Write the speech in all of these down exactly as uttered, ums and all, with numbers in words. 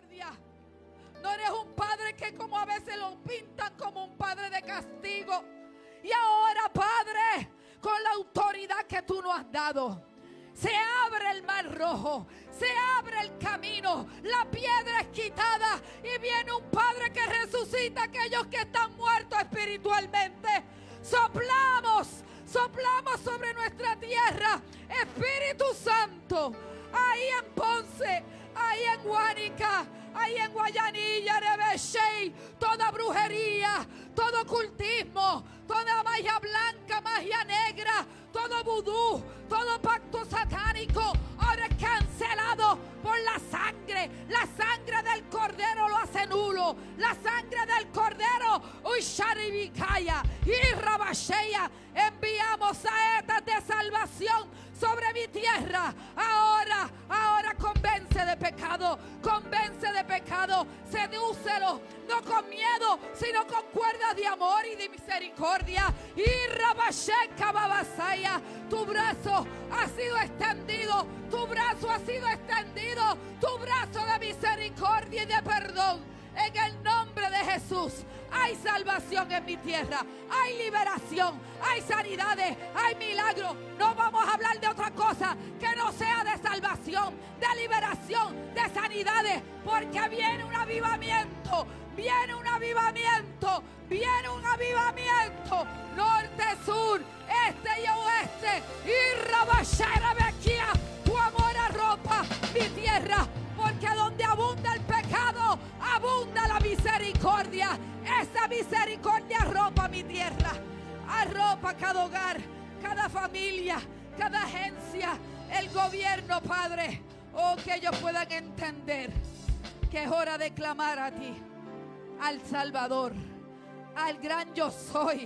misericordia. No eres un padre que como a veces lo pintan como un padre de castigo. Y ahora, Padre, con la autoridad que tú nos has dado, se abre el mar rojo, se abre el camino, la piedra es quitada y viene un Padre que resucita a aquellos que están muertos espiritualmente. Soplamos, soplamos sobre nuestra tierra, Espíritu Santo, ahí en Ponce, ahí en Guánica, ahí en Guayanilla, Rebeshey, toda brujería, todo ocultismo, toda magia blanca, magia negra, todo vudú, todo pacto satánico, ahora es cancelado por la sangre. La sangre del Cordero lo hace nulo. La sangre del Cordero, Usharibikaya y Rabashea, enviamos saetas de salvación sobre mi tierra. Ahora, ahora convence de pecado, convence de pecado, sedúcelo, no con miedo, sino con cuerdas de amor y de misericordia. Y Rabasheka Babasaya, tu brazo ha sido extendido, tu brazo ha sido extendido, tu brazo de misericordia y de perdón. En el nombre de Jesús hay salvación en mi tierra, hay liberación, hay sanidades, hay milagros. No vamos a hablar de otra cosa que no sea de salvación, de liberación, de sanidades, porque viene un avivamiento, viene un avivamiento, viene un avivamiento, norte, sur, este y oeste. Y Rabashara Bequia, tu amor arropa mi tierra, porque donde abunda el pecado, abunda la misericordia. Esa misericordia arropa mi tierra, arropa cada hogar, cada familia, cada agencia, el gobierno, Padre. Oh, que ellos puedan entender que es hora de clamar a ti, al Salvador, al gran yo soy.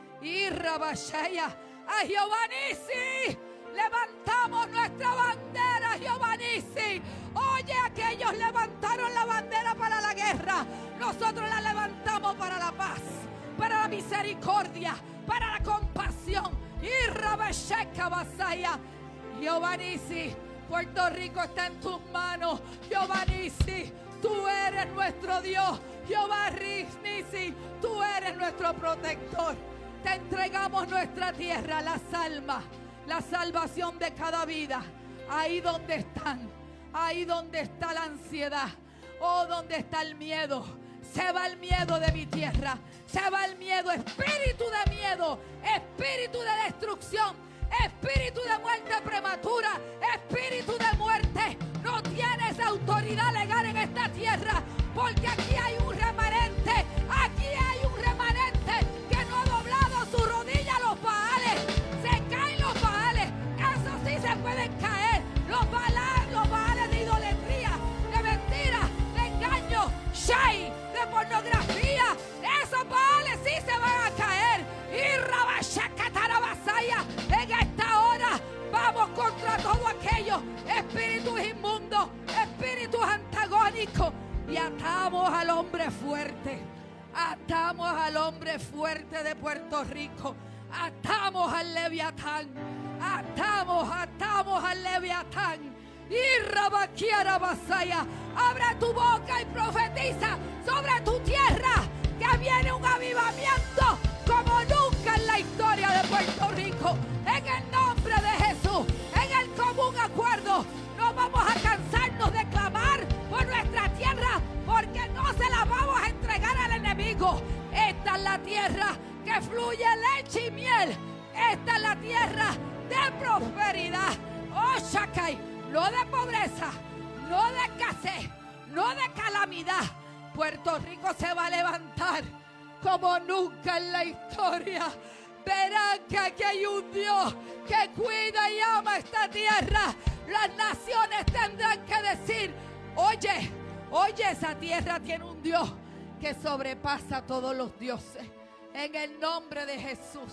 Y Rabashaya, a Jehová Nisi, levantamos nuestra bandera, Jehová Nisi. Oye, aquellos levantaron la bandera para la guerra, nosotros la levantamos para la paz, para la misericordia, para la compasión. Y Rabasheka Basaya, Jehová Nisi, Puerto Rico está en tus manos. Jehová Nisi, tú eres nuestro Dios. Jehová Nisi, tú eres nuestro protector. Te entregamos nuestra tierra, las almas, la salvación de cada vida. Ahí donde están, ahí donde está la ansiedad, oh, donde está el miedo. Se va el miedo de mi tierra, se va el miedo, espíritu de miedo, espíritu de destrucción, espíritu de muerte prematura, espíritu de muerte. No tienes autoridad legal en esta tierra, porque aquí hay un remanente, aquí hay un remanente que no ha doblado su rodilla a los Baales. Se caen los Baales, eso sí se pueden caer. Los Baales, los Baales de idolatría, de mentira, de engaño, shai, de pornografía, esos Baales sí se van a caer. Y Rabashakatarabasaya, en esta hora vamos contra todo aquello, espíritus inmundos, espíritus antagónicos, y atamos al hombre fuerte, atamos al hombre fuerte de Puerto Rico, atamos al Leviatán, atamos, atamos al Leviatán. Y Rabaquiara Basaya, abre tu boca y profetiza sobre tu tierra que viene un avivamiento como nunca en la historia de Puerto Rico. En el nombre de Jesús, en el común acuerdo, no vamos a cansarnos de clamar por nuestra tierra, porque no se la vamos a entregar al enemigo. Esta es la tierra que fluye leche y miel. Esta es la tierra de prosperidad. Oh, Shakai, no de pobreza, no de escasez, no de calamidad. Puerto Rico se va a levantar como nunca en la historia. Verán que aquí hay un Dios que cuida y ama esta tierra. Las naciones tendrán que decir: oye, oye, esa tierra tiene un Dios que sobrepasa a todos los dioses. En el nombre de Jesús,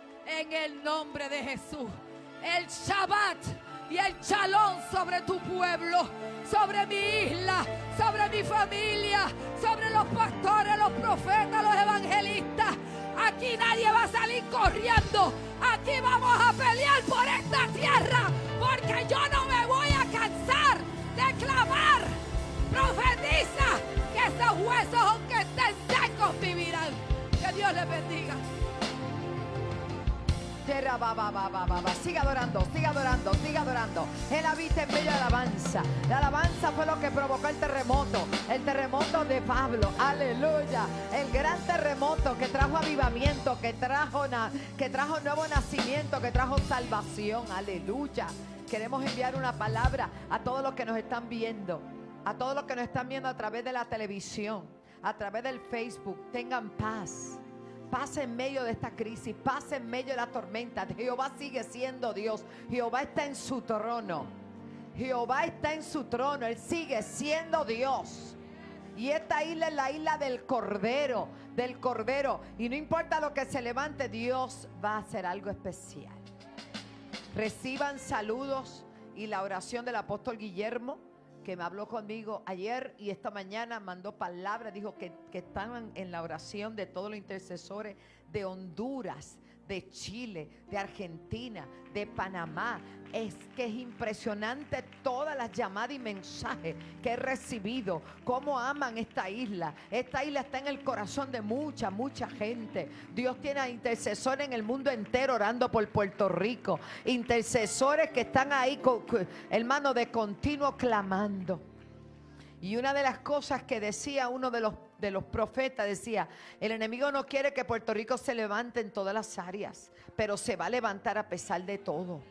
en el nombre de Jesús, el Shabbat y el Shalom sobre tu pueblo, sobre mi isla, sobre mi familia, sobre los pastores, los profetas, los evangelistas. Aquí nadie va a salir corriendo. Aquí vamos a pelear por esta tierra, porque yo no me voy a cansar de clamar. Profetiza Esos aunque estén secos vivirán. Que Dios les bendiga. Siga adorando, siga adorando, siga adorando. Él habita en medio de alabanza. La alabanza fue lo que provocó el terremoto. El terremoto de Pablo, aleluya. El gran terremoto que trajo avivamiento, que trajo, na, que trajo nuevo nacimiento, que trajo salvación, aleluya. Queremos enviar una palabra a todos los que nos están viendo, a todos los que nos están viendo a través de la televisión, a través del Facebook. Tengan paz. Paz en medio de esta crisis, paz en medio de la tormenta. Jehová sigue siendo Dios. Jehová está en su trono. Jehová está en su trono. Él sigue siendo Dios. Y esta isla es la isla del Cordero, del Cordero. Y no importa lo que se levante, Dios va a hacer algo especial. Reciban saludos y la oración del apóstol Guillermo, que me habló conmigo ayer y esta mañana mandó palabras, dijo que, que estaban en la oración de todos los intercesores de Honduras, de Chile, de Argentina, de Panamá. Es que es impresionante todas las llamadas y mensajes que he recibido, cómo aman esta isla. Esta isla está en el corazón de mucha, mucha gente. Dios tiene a intercesores en el mundo entero orando por Puerto Rico. Intercesores que están ahí, hermano, de continuo clamando. Y una de las cosas que decía uno de los, de los profetas, decía, el enemigo no quiere que Puerto Rico se levante en todas las áreas, pero se va a levantar a pesar de todo.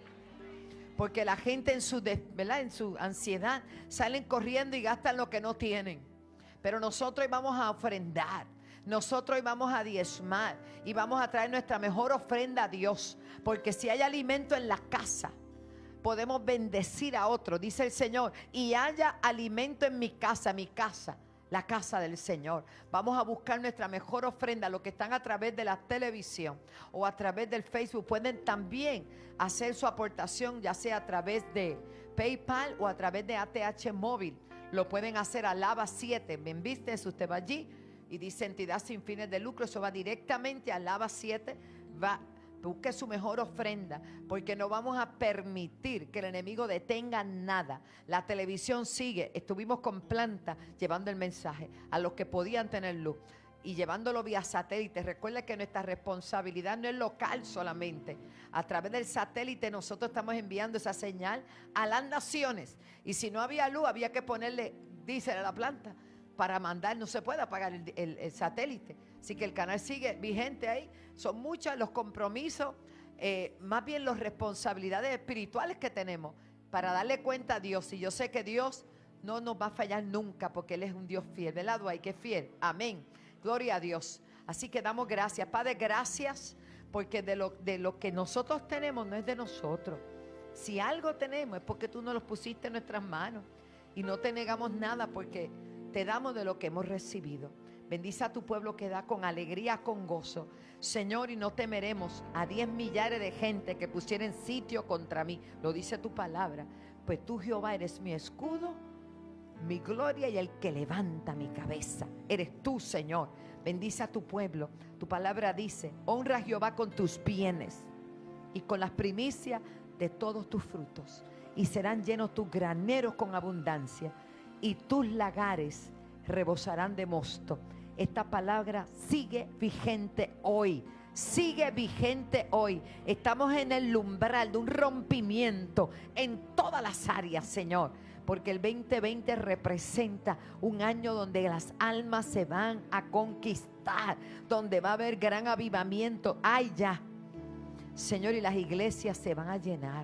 Porque la gente en su, ¿verdad? en su ansiedad salen corriendo y gastan lo que no tienen. Pero nosotros hoy vamos a ofrendar. Nosotros hoy vamos a diezmar y vamos a traer nuestra mejor ofrenda a Dios. Porque si hay alimento en la casa, podemos bendecir a otro, dice el Señor. Y haya alimento en mi casa, mi casa, la casa del Señor. Vamos a buscar nuestra mejor ofrenda. Los que están a través de la televisión o a través del Facebook pueden también hacer su aportación, ya sea a través de PayPal o a través de A T H móvil. Lo pueden hacer a Lava siete. ¿Ven? ¿Viste? Si usted va allí y dice entidad sin fines de lucro, eso va directamente a Lava siete. Va, busque su mejor ofrenda, porque no vamos a permitir que el enemigo detenga nada. La televisión sigue. Estuvimos con planta llevando el mensaje a los que podían tener luz y llevándolo vía satélite. Recuerda que nuestra responsabilidad no es local solamente. A través del satélite nosotros estamos enviando esa señal a las naciones. Y si no había luz, había que ponerle diésel a la planta para mandar. No se puede apagar el, el, el satélite. Así que el canal sigue vigente ahí. Son muchos los compromisos, eh, más bien las responsabilidades espirituales que tenemos para darle cuenta a Dios. Y yo sé que Dios no nos va a fallar nunca, porque Él es un Dios fiel, ¿verdad, Duay? Que es fiel. Amén. Gloria a Dios. Así que damos gracias. Padre, gracias, porque de lo, de lo que nosotros tenemos no es de nosotros. Si algo tenemos es porque tú nos lo pusiste en nuestras manos. Y no te negamos nada, porque te damos de lo que hemos recibido. Bendice a tu pueblo que da con alegría, con gozo. Señor, y no temeremos a diez millares de gente que pusieran sitio contra mí. Lo dice tu palabra. Pues tú, Jehová, eres mi escudo, mi gloria y el que levanta mi cabeza. Eres tú, Señor. Bendice a tu pueblo. Tu palabra dice, honra a Jehová con tus bienes y con las primicias de todos tus frutos. Y serán llenos tus graneros con abundancia, y tus lagares rebosarán de mosto. Esta palabra sigue vigente hoy. Sigue vigente hoy. Estamos en el umbral de un rompimiento en todas las áreas, Señor. Porque el veinte veinte representa un año donde las almas se van a conquistar, donde va a haber gran avivamiento. ¡Ay, ya! Señor, y las iglesias se van a llenar.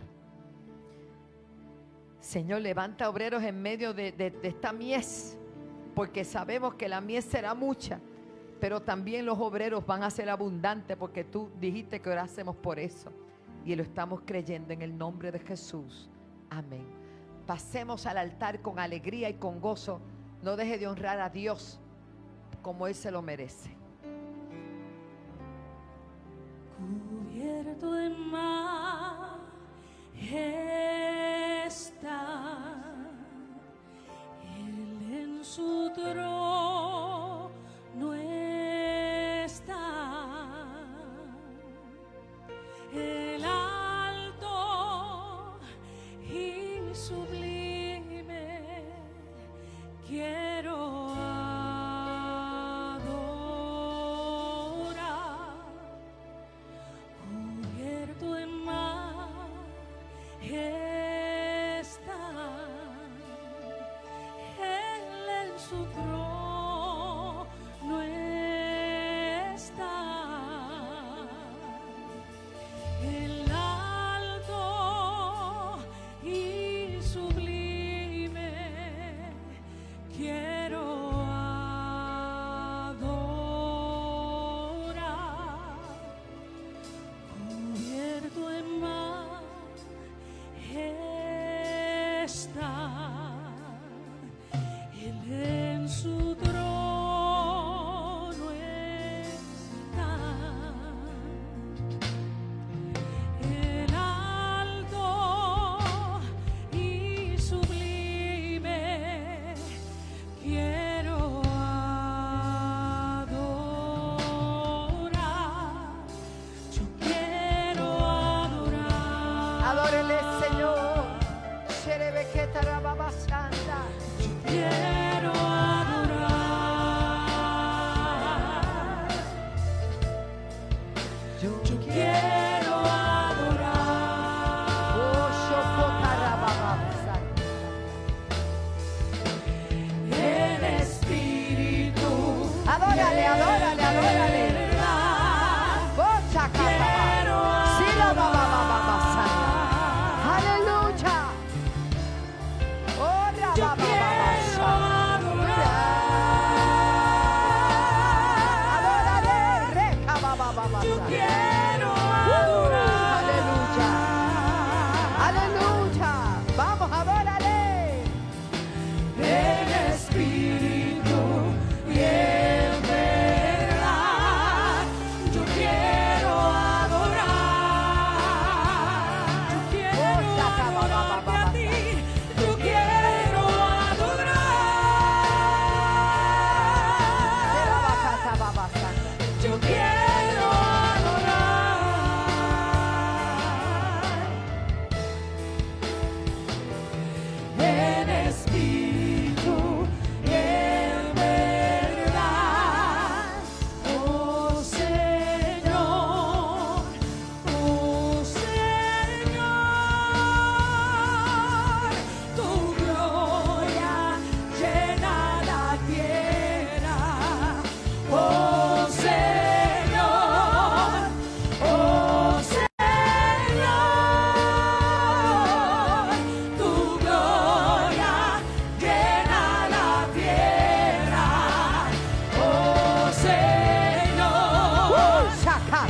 Señor, levanta obreros en medio de, de, de esta mies, porque sabemos que la mies será mucha, pero también los obreros van a ser abundantes, porque tú dijiste que orásemos por eso, y lo estamos creyendo en el nombre de Jesús. Amén. Pasemos al altar con alegría y con gozo. No deje de honrar a Dios como Él se lo merece. Cubierto de majestad, Él en su trono está. El alto y sublime quiero adorar. Adórale, adórale, adórale. Bocha, capa. Sí, la ba, ba, ba, ba, ba, santa. Aleluya. Ora, ba, ba, ba, ba, santa. Adórale, reca, ba, ba, ba, ba, santa. Aleluya. Aleluya. Vamos, adórale. En espíritu y en verdad, yo quiero adorar. Yo quiero adorarte a ti. Yo quiero adorar. Yo quiero adorar. En espíritu y en verdad, oh Señor, oh Señor, tu gloria llena la tierra, oh Señor, oh Señor, tu gloria llena la tierra, oh Señor, oh Señor,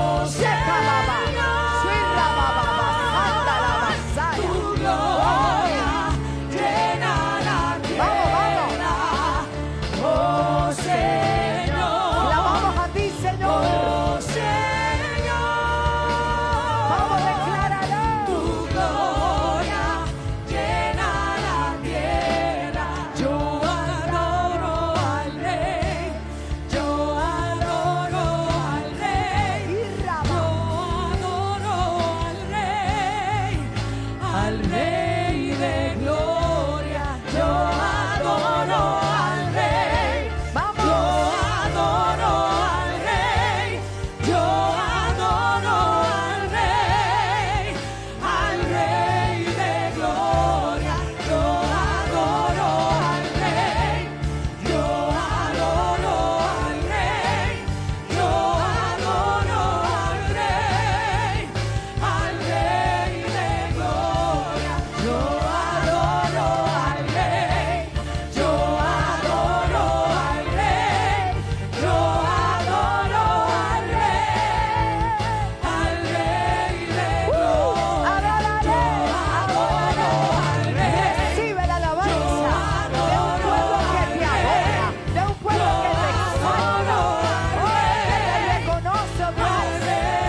tu gloria llena la tierra, oh Señor, Clamamos a ti, Señor. oh Señor, Vamos, decláralo. tu gloria llena la tierra. Yo adoro al Rey, yo adoro al Rey, Y yo raba. adoro al Rey, al Rey de gloria. Yo adoro al Rey, yo Vamos. adoro al Rey, yo adoro al Rey, al Rey de gloria. Yo adoro al Rey, yo adoro al Rey, yo adoro al Rey, al Rey de gloria. Yo adoro al Rey, yo adoro al Rey, yo adoro al Rey, al Rey de gloria. Yo adoro al Rey. Recibe la alabanza de un pueblo que te adora, de un pueblo que te exalta, oh, que te reconoce, oh Dios.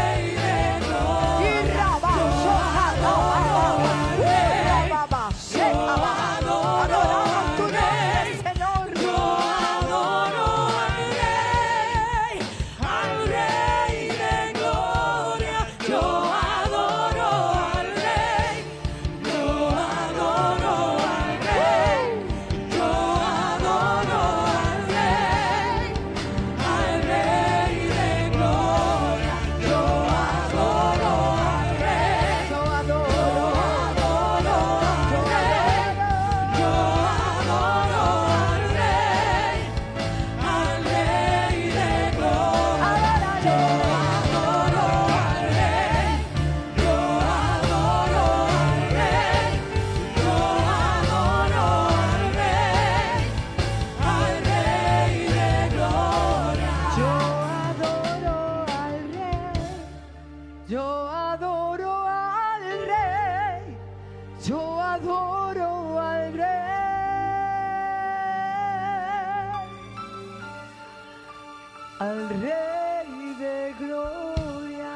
Y raba, soja, raba, y raba, seca, va. Adoramos tu nombre, Señor. Yo adoro al Rey, al Rey de gloria. Yo adoro al Rey, yo adoro al Rey, yo adoro al Rey, al Rey de gloria. Yo adoro al Rey, Yo adoro, adoro al Rey. Yo adoro al Rey, al Rey de gloria. Yo adoro al Rey, yo adoro al Rey, yo adoro al Rey, al Rey de gloria. yo adoro al Rey, yo adoro al Rey, yo adoro al Rey, al Rey de gloria,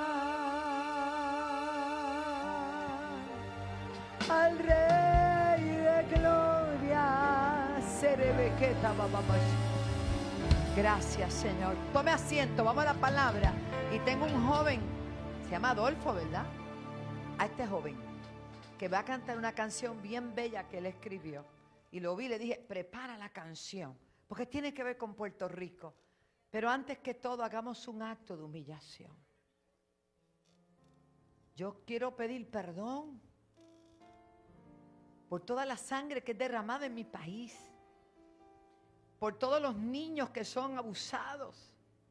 al Rey de gloria, Serebequeta, bababa. Gracias, Señor. Tome asiento, vamos a la palabra. Y tengo un joven, se llama Adolfo, ¿verdad? A este joven, que va a cantar una canción bien bella que él escribió. Y lo vi y le dije, prepara la canción, porque tiene que ver con Puerto Rico. Pero antes que todo, hagamos un acto de humillación. Yo quiero pedir perdón por toda la sangre que es derramada en mi país, por todos los niños que son abusados,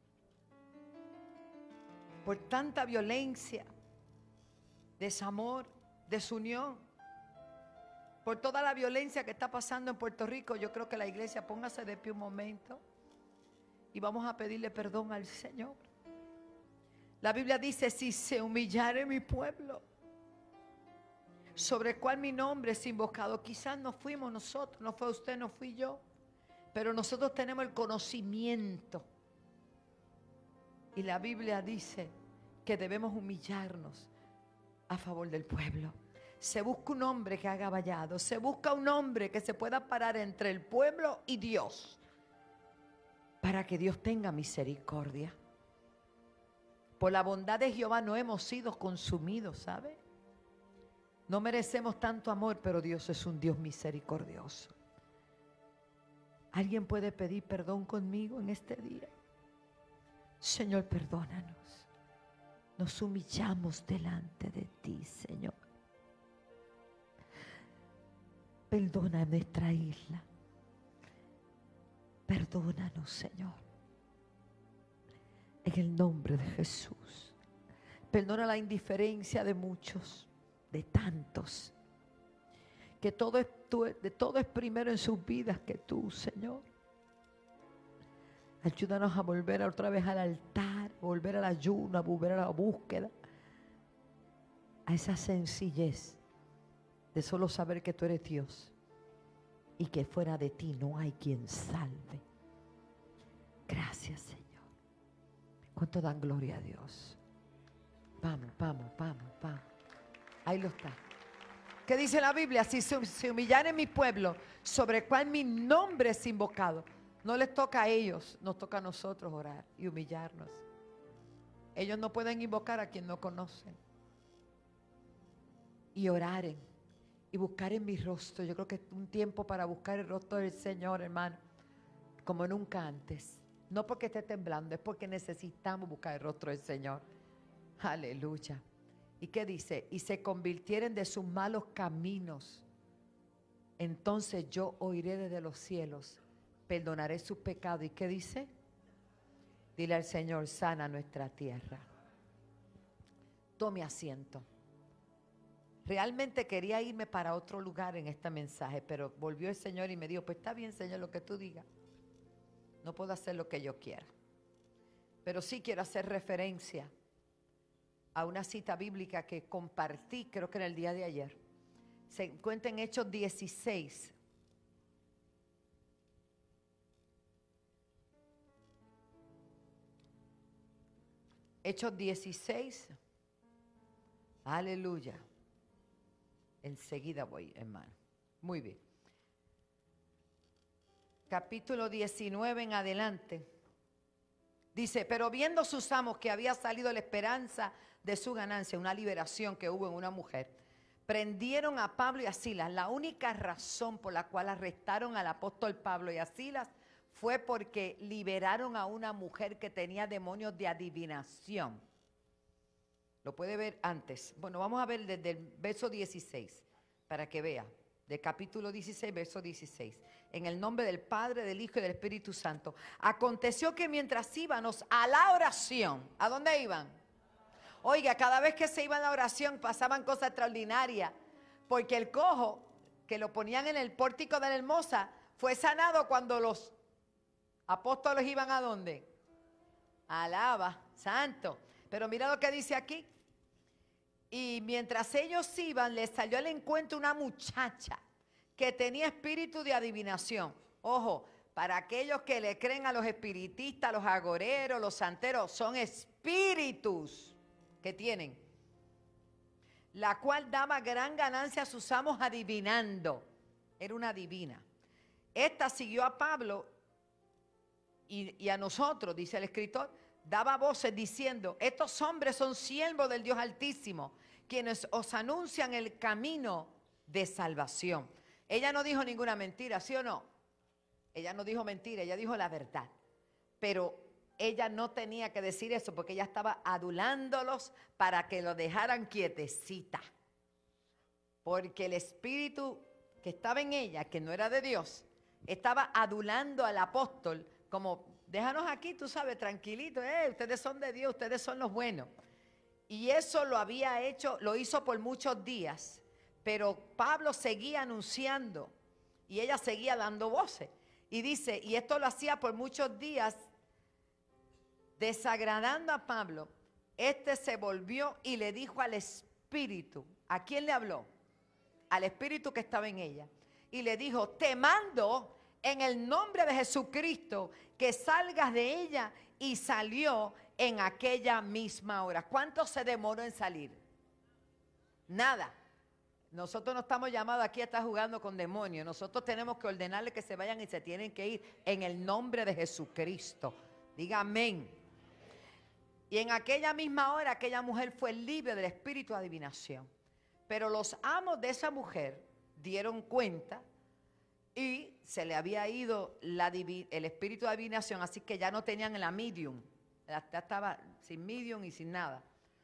por tanta violencia, desamor, desunión, por toda la violencia que está pasando en Puerto Rico. Yo creo que la iglesia, póngase de pie un momento y vamos a pedirle perdón al Señor. La Biblia dice: si se humillare mi pueblo, sobre el cual mi nombre es invocado. Quizás no fuimos nosotros, no fue usted, no fui yo, pero nosotros tenemos el conocimiento. Y la Biblia dice que debemos humillarnos a favor del pueblo. Se busca un hombre que haga vallado, se busca un hombre que se pueda parar entre el pueblo y Dios, para que Dios tenga misericordia. Por la bondad de Jehová no hemos sido consumidos, ¿sabe? No merecemos tanto amor, pero Dios es un Dios misericordioso. ¿Alguien puede pedir perdón conmigo en este día? Señor, perdónanos. Nos humillamos delante de ti, Señor. Perdona nuestra isla. Perdónanos, Señor. En el nombre de Jesús. Perdona la indiferencia de muchos, de tantos, que todo es, tú, de todo es primero en sus vidas que tú, Señor. Ayúdanos a volver otra vez al altar, a volver al ayuno, a volver a la búsqueda, a esa sencillez de solo saber que tú eres Dios y que fuera de ti no hay quien salve. Gracias, Señor. ¿Cuánto dan gloria a Dios? Vamos, vamos, vamos, vamos. Ahí lo está. ¿Qué dice la Biblia? Si se, se humillare mi pueblo, sobre el cual mi nombre es invocado. No les toca a ellos, nos toca a nosotros orar y humillarnos. Ellos no pueden invocar a quien no conocen. Y oraren y buscar en mi rostro. Yo creo que es un tiempo para buscar el rostro del Señor, hermano, como nunca antes. No porque esté temblando, es porque necesitamos buscar el rostro del Señor. Aleluya. ¿Y qué dice? Y se convirtieren de sus malos caminos. Entonces yo oiré desde los cielos, perdonaré sus pecados. ¿Y qué dice? Dile al Señor: sana nuestra tierra. Tome asiento. Realmente quería irme para otro lugar en este mensaje, pero volvió el Señor y me dijo: pues está bien, Señor, lo que tú digas. No puedo hacer lo que yo quiera, pero sí quiero hacer referencia a una cita bíblica que compartí, creo que en el día de ayer. Se encuentra en Hechos dieciséis. Hechos dieciséis. Aleluya. Enseguida voy, hermano. Muy bien. Capítulo diecinueve en adelante. Dice: pero viendo sus amos que había salido la esperanza de su ganancia, una liberación que hubo en una mujer, prendieron a Pablo y a Silas. La única razón por la cual arrestaron al apóstol Pablo y a Silas fue porque liberaron a una mujer que tenía demonios de adivinación. Lo puede ver antes. Bueno, vamos a ver desde el verso dieciséis para que vea. De capítulo dieciséis, verso dieciséis. En el nombre del Padre, del Hijo y del Espíritu Santo. Aconteció que mientras íbamos a la oración, ¿a dónde iban? Oiga, cada vez que se iban a la oración pasaban cosas extraordinarias. Porque el cojo que lo ponían en el pórtico de la Hermosa fue sanado cuando los apóstoles iban ¿a dónde? Alaba, santo. Pero mira lo que dice aquí. Y mientras ellos iban, les salió al encuentro una muchacha que tenía espíritu de adivinación. Ojo, para aquellos que le creen a los espiritistas, los agoreros, los santeros, son espíritus que tienen. La cual daba gran ganancia a sus amos adivinando. Era una adivina. Esta siguió a Pablo y, y a nosotros, dice el escritor, daba voces diciendo: estos hombres son siervos del Dios Altísimo, quienes os anuncian el camino de salvación. Ella no dijo ninguna mentira, ¿sí o no? Ella no dijo mentira, ella dijo la verdad. Pero ella no tenía que decir eso porque ella estaba adulándolos para que lo dejaran quietecita. Porque el espíritu que estaba en ella, que no era de Dios, estaba adulando al apóstol, como, déjanos aquí, tú sabes, tranquilito, eh, ustedes son de Dios, ustedes son los buenos. Y eso lo había hecho, lo hizo por muchos días, pero Pablo seguía anunciando y ella seguía dando voces. Y dice, y esto lo hacía por muchos días, desagradando a Pablo. Este se volvió y le dijo al espíritu, ¿a quién le habló? Al espíritu que estaba en ella. Y le dijo, te mando en el nombre de Jesucristo que salgas de ella. Y salió en aquella misma hora. ¿Cuánto se demoró en salir? Nada. Nosotros no estamos llamados aquí a estar jugando con demonios. Nosotros tenemos que ordenarle que se vayan y se tienen que ir en el nombre de Jesucristo. Diga amén. Y en aquella misma hora aquella mujer fue libre del espíritu de adivinación. Pero los amos de esa mujer dieron cuenta y se le había ido la el espíritu de adivinación, así que ya no tenían la medium. Ya estaba sin medium y sin nada.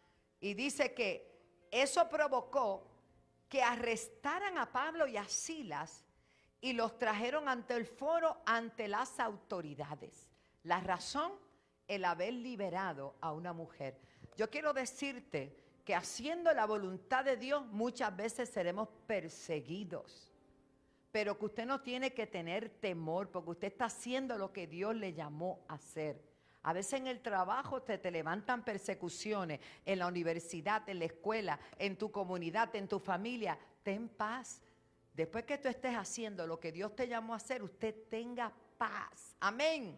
Y dice que eso provocó que arrestaran a Pablo y a Silas y los trajeron ante el foro, ante las autoridades. La razón, el haber liberado a una mujer. Yo quiero decirte que haciendo la voluntad de Dios muchas veces seremos perseguidos, pero que usted no tiene que tener temor porque usted está haciendo lo que Dios le llamó a hacer. A veces en el trabajo te, te levantan persecuciones, en la universidad, en la escuela, en tu comunidad, en tu familia. Ten paz. Después que tú estés haciendo lo que Dios te llamó a hacer, usted tenga paz. Amén.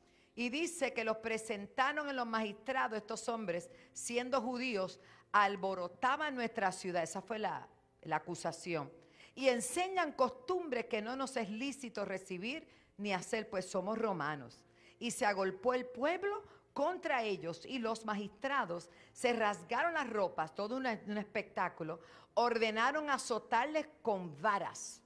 Y dice que los presentaron en los magistrados, estos hombres, siendo judíos, alborotaban nuestra ciudad. Esa fue la, la acusación. Y enseñan costumbres que no nos es lícito recibir ni hacer, pues somos romanos. Y se agolpó el pueblo contra ellos y los magistrados se rasgaron las ropas, todo una, un espectáculo, ordenaron azotarles con varas.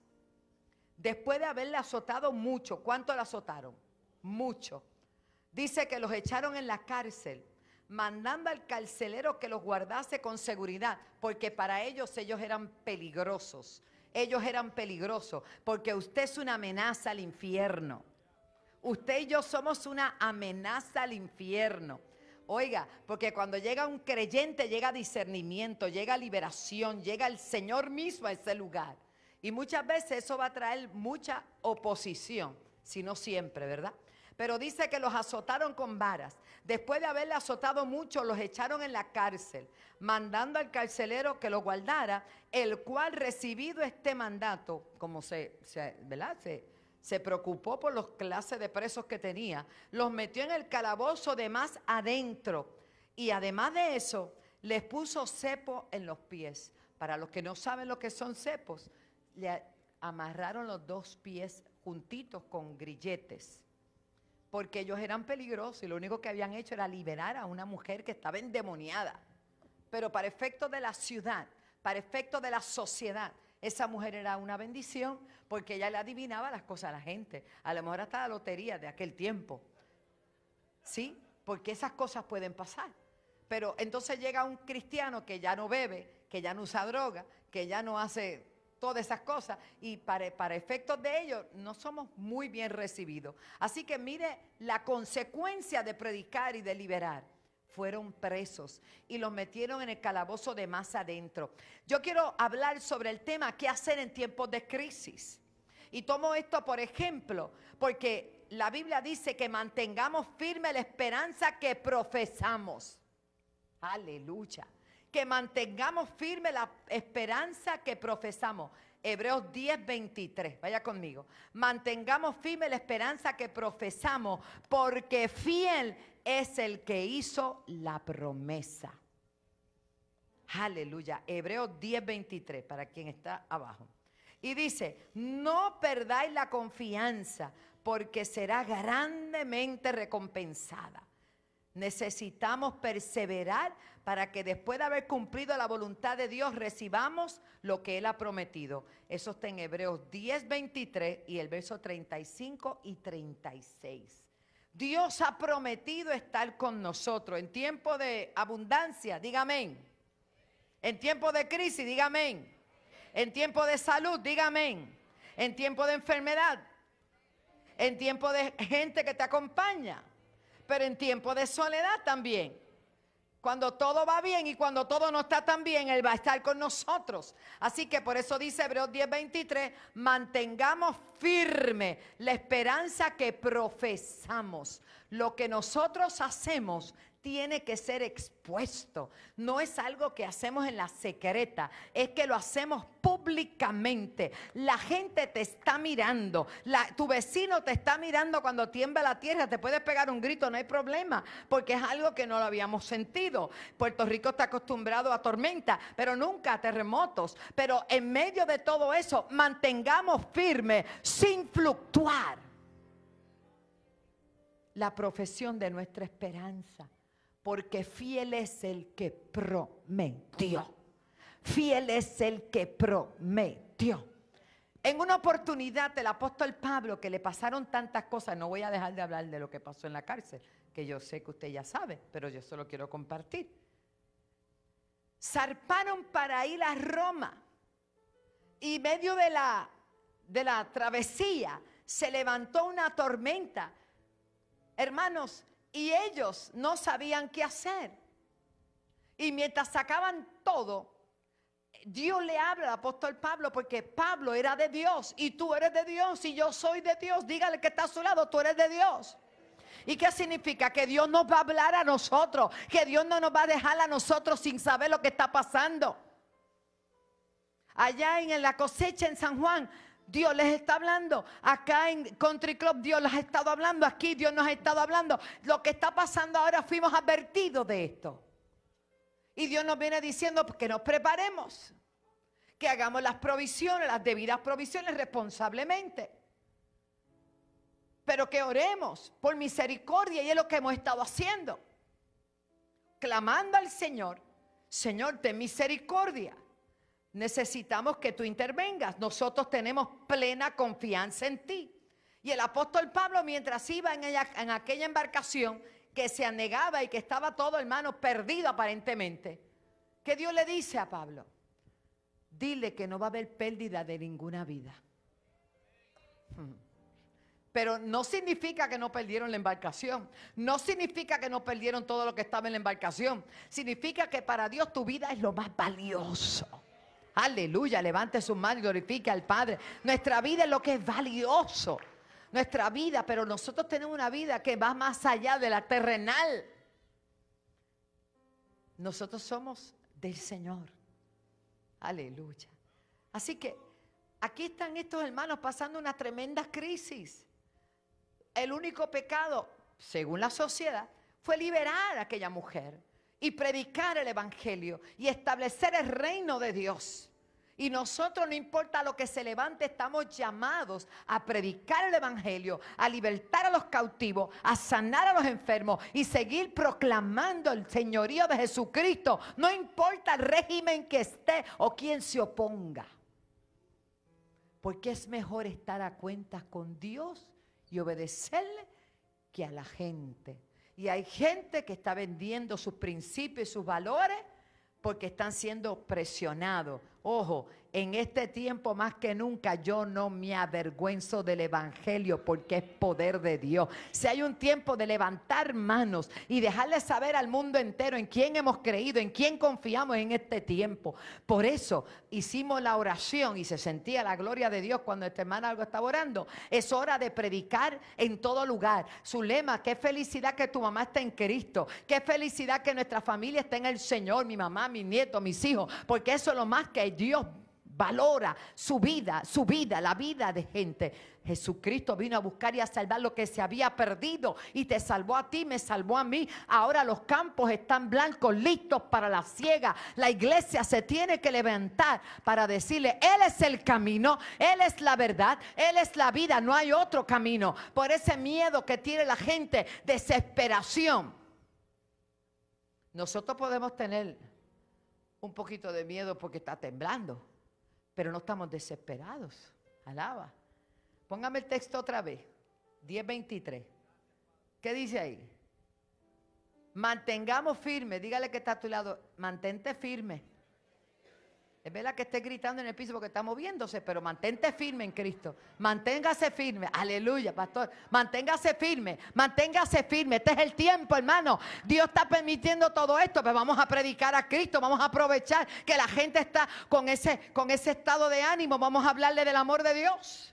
Después de haberle azotado mucho, ¿cuánto le azotaron? Mucho. Dice que los echaron en la cárcel, mandando al carcelero que los guardase con seguridad, porque para ellos ellos eran peligrosos. Ellos eran peligrosos, porque usted es una amenaza al infierno. Usted y yo somos una amenaza al infierno. Oiga, porque cuando llega un creyente llega discernimiento, llega liberación, llega el Señor mismo a ese lugar. Y muchas veces eso va a traer mucha oposición, si no siempre, ¿verdad? Pero dice que los azotaron con varas. Después de haberle azotado mucho, los echaron en la cárcel, mandando al carcelero que los guardara, el cual, recibido este mandato, como se, se ¿verdad? Se, se preocupó por las clases de presos que tenía, los metió en el calabozo de más adentro. Y además de eso, les puso cepo en los pies. Para los que no saben lo que son cepos, le amarraron los dos pies juntitos con grilletes. Porque ellos eran peligrosos y lo único que habían hecho era liberar a una mujer que estaba endemoniada. Pero para efectos de la ciudad, para efectos de la sociedad, esa mujer era una bendición porque ella le adivinaba las cosas a la gente. A lo mejor hasta la lotería de aquel tiempo. ¿Sí? Porque esas cosas pueden pasar. Pero entonces llega un cristiano que ya no bebe, que ya no usa droga, que ya no hace todas esas cosas, y para, para efectos de ello no somos muy bien recibidos. Así que mire la consecuencia de predicar y de liberar. Fueron presos y los metieron en el calabozo de más adentro. Yo quiero hablar sobre el tema qué hacer en tiempos de crisis. Y tomo esto por ejemplo, porque la Biblia dice que mantengamos firme la esperanza que profesamos. Aleluya. Que mantengamos firme la esperanza que profesamos. Hebreos diez, veintitrés. Vaya conmigo. Mantengamos firme la esperanza que profesamos, porque fiel es el que hizo la promesa. Aleluya. Hebreos diez, veintitrés, para quien está abajo. Y dice, no perdáis la confianza, porque será grandemente recompensada. Necesitamos perseverar para que después de haber cumplido la voluntad de Dios recibamos lo que Él ha prometido. Eso está en Hebreos diez, veintitrés y el verso treinta y cinco y treinta y seis. Dios ha prometido estar con nosotros en tiempo de abundancia, diga amén. En tiempo de crisis, diga amén. En tiempo de salud, diga amén. En tiempo de enfermedad, en tiempo de gente que te acompaña, pero en tiempo de soledad también. Cuando todo va bien y cuando todo no está tan bien, Él va a estar con nosotros. Así que por eso dice Hebreos diez veintitrés, mantengamos firme la esperanza que profesamos. Lo que nosotros hacemos tiene que ser expuesto. No es algo que hacemos en la secreta, es que lo hacemos públicamente. La gente te está mirando, la, tu vecino te está mirando cuando tiembla la tierra. Te puedes pegar un grito, no hay problema, porque es algo que no lo habíamos sentido. Puerto Rico está acostumbrado a tormenta, pero nunca a terremotos. Pero en medio de todo eso, mantengamos firme, sin fluctuar, la profesión de nuestra esperanza. Porque fiel es el que prometió. Fiel es el que prometió. En una oportunidad el apóstol Pablo, que le pasaron tantas cosas, no voy a dejar de hablar de lo que pasó en la cárcel, que yo sé que usted ya sabe, pero yo solo quiero compartir. Zarparon para ir a Roma y en medio de la, de la travesía se levantó una tormenta. Hermanos, y ellos no sabían qué hacer. Y mientras sacaban todo, Dios le habla al apóstol Pablo, porque Pablo era de Dios y tú eres de Dios y yo soy de Dios. Dígale que está a su lado, tú eres de Dios. ¿Y qué significa? Que Dios nos va a hablar a nosotros, que Dios no nos va a dejar a nosotros sin saber lo que está pasando. Allá en la cosecha en San Juan, Dios les está hablando. Acá en Country Club Dios les ha estado hablando. Aquí Dios nos ha estado hablando. Lo que está pasando ahora, fuimos advertidos de esto. Y Dios nos viene diciendo que nos preparemos, que hagamos las provisiones, las debidas provisiones responsablemente. Pero que oremos por misericordia, y es lo que hemos estado haciendo. Clamando al Señor, Señor, ten misericordia. Necesitamos que tú intervengas. Nosotros tenemos plena confianza en ti. Y el apóstol Pablo, mientras iba en, ella, en aquella embarcación que se anegaba y que estaba todo, hermano, perdido aparentemente, ¿qué Dios le dice a Pablo? Dile que no va a haber pérdida de ninguna vida. Pero no significa que no perdieron la embarcación. No significa que no perdieron todo lo que estaba en la embarcación. Significa que para Dios tu vida es lo más valioso. Aleluya, levante su mano y glorifique al Padre. Nuestra vida es lo que es valioso. Nuestra vida, pero nosotros tenemos una vida que va más allá de la terrenal. Nosotros somos del Señor. Aleluya. Así que aquí están estos hermanos pasando una tremenda crisis. El único pecado, según la sociedad, fue liberar a aquella mujer y predicar el evangelio y establecer el reino de Dios. Y nosotros, no importa lo que se levante, estamos llamados a predicar el evangelio, a libertar a los cautivos, a sanar a los enfermos y seguir proclamando el señorío de Jesucristo. No importa el régimen que esté o quién se oponga. Porque es mejor estar a cuentas con Dios y obedecerle que a la gente. Y hay gente que está vendiendo sus principios y sus valores porque están siendo presionados. Ojo, en este tiempo más que nunca yo no me avergüenzo del evangelio, porque es poder de Dios. Si hay un tiempo de levantar manos y dejarle saber al mundo entero en quién hemos creído, en quién confiamos en este tiempo. Por eso hicimos la oración y se sentía la gloria de Dios cuando esta hermana algo estaba orando. Es hora de predicar en todo lugar. Su lema: qué felicidad que tu mamá está en Cristo, qué felicidad que nuestra familia está en el Señor, mi mamá, mis nietos, mis hijos, porque eso es lo más que Dios valora, su vida, su vida, la vida de gente. Jesucristo vino a buscar y a salvar lo que se había perdido, y te salvó a ti, me salvó a mí. Ahora los campos están blancos, listos para la siega. La iglesia se tiene que levantar para decirle: Él es el camino, Él es la verdad, Él es la vida, no hay otro camino. Por ese miedo que tiene la gente, desesperación. Nosotros podemos tener un poquito de miedo porque está temblando, pero no estamos desesperados. Alaba. Póngame el texto otra vez. diez veintitrés. ¿Qué dice ahí? Mantengamos firme. Dígale que está a tu lado. Mantente firme. Es verdad que esté gritando en el piso porque está moviéndose, pero mantente firme en Cristo. Manténgase firme. Aleluya, pastor. Manténgase firme. Manténgase firme. Este es el tiempo, hermano. Dios está permitiendo todo esto, pero vamos a predicar a Cristo. Vamos a aprovechar que la gente está con ese, con ese estado de ánimo. Vamos a hablarle del amor de Dios.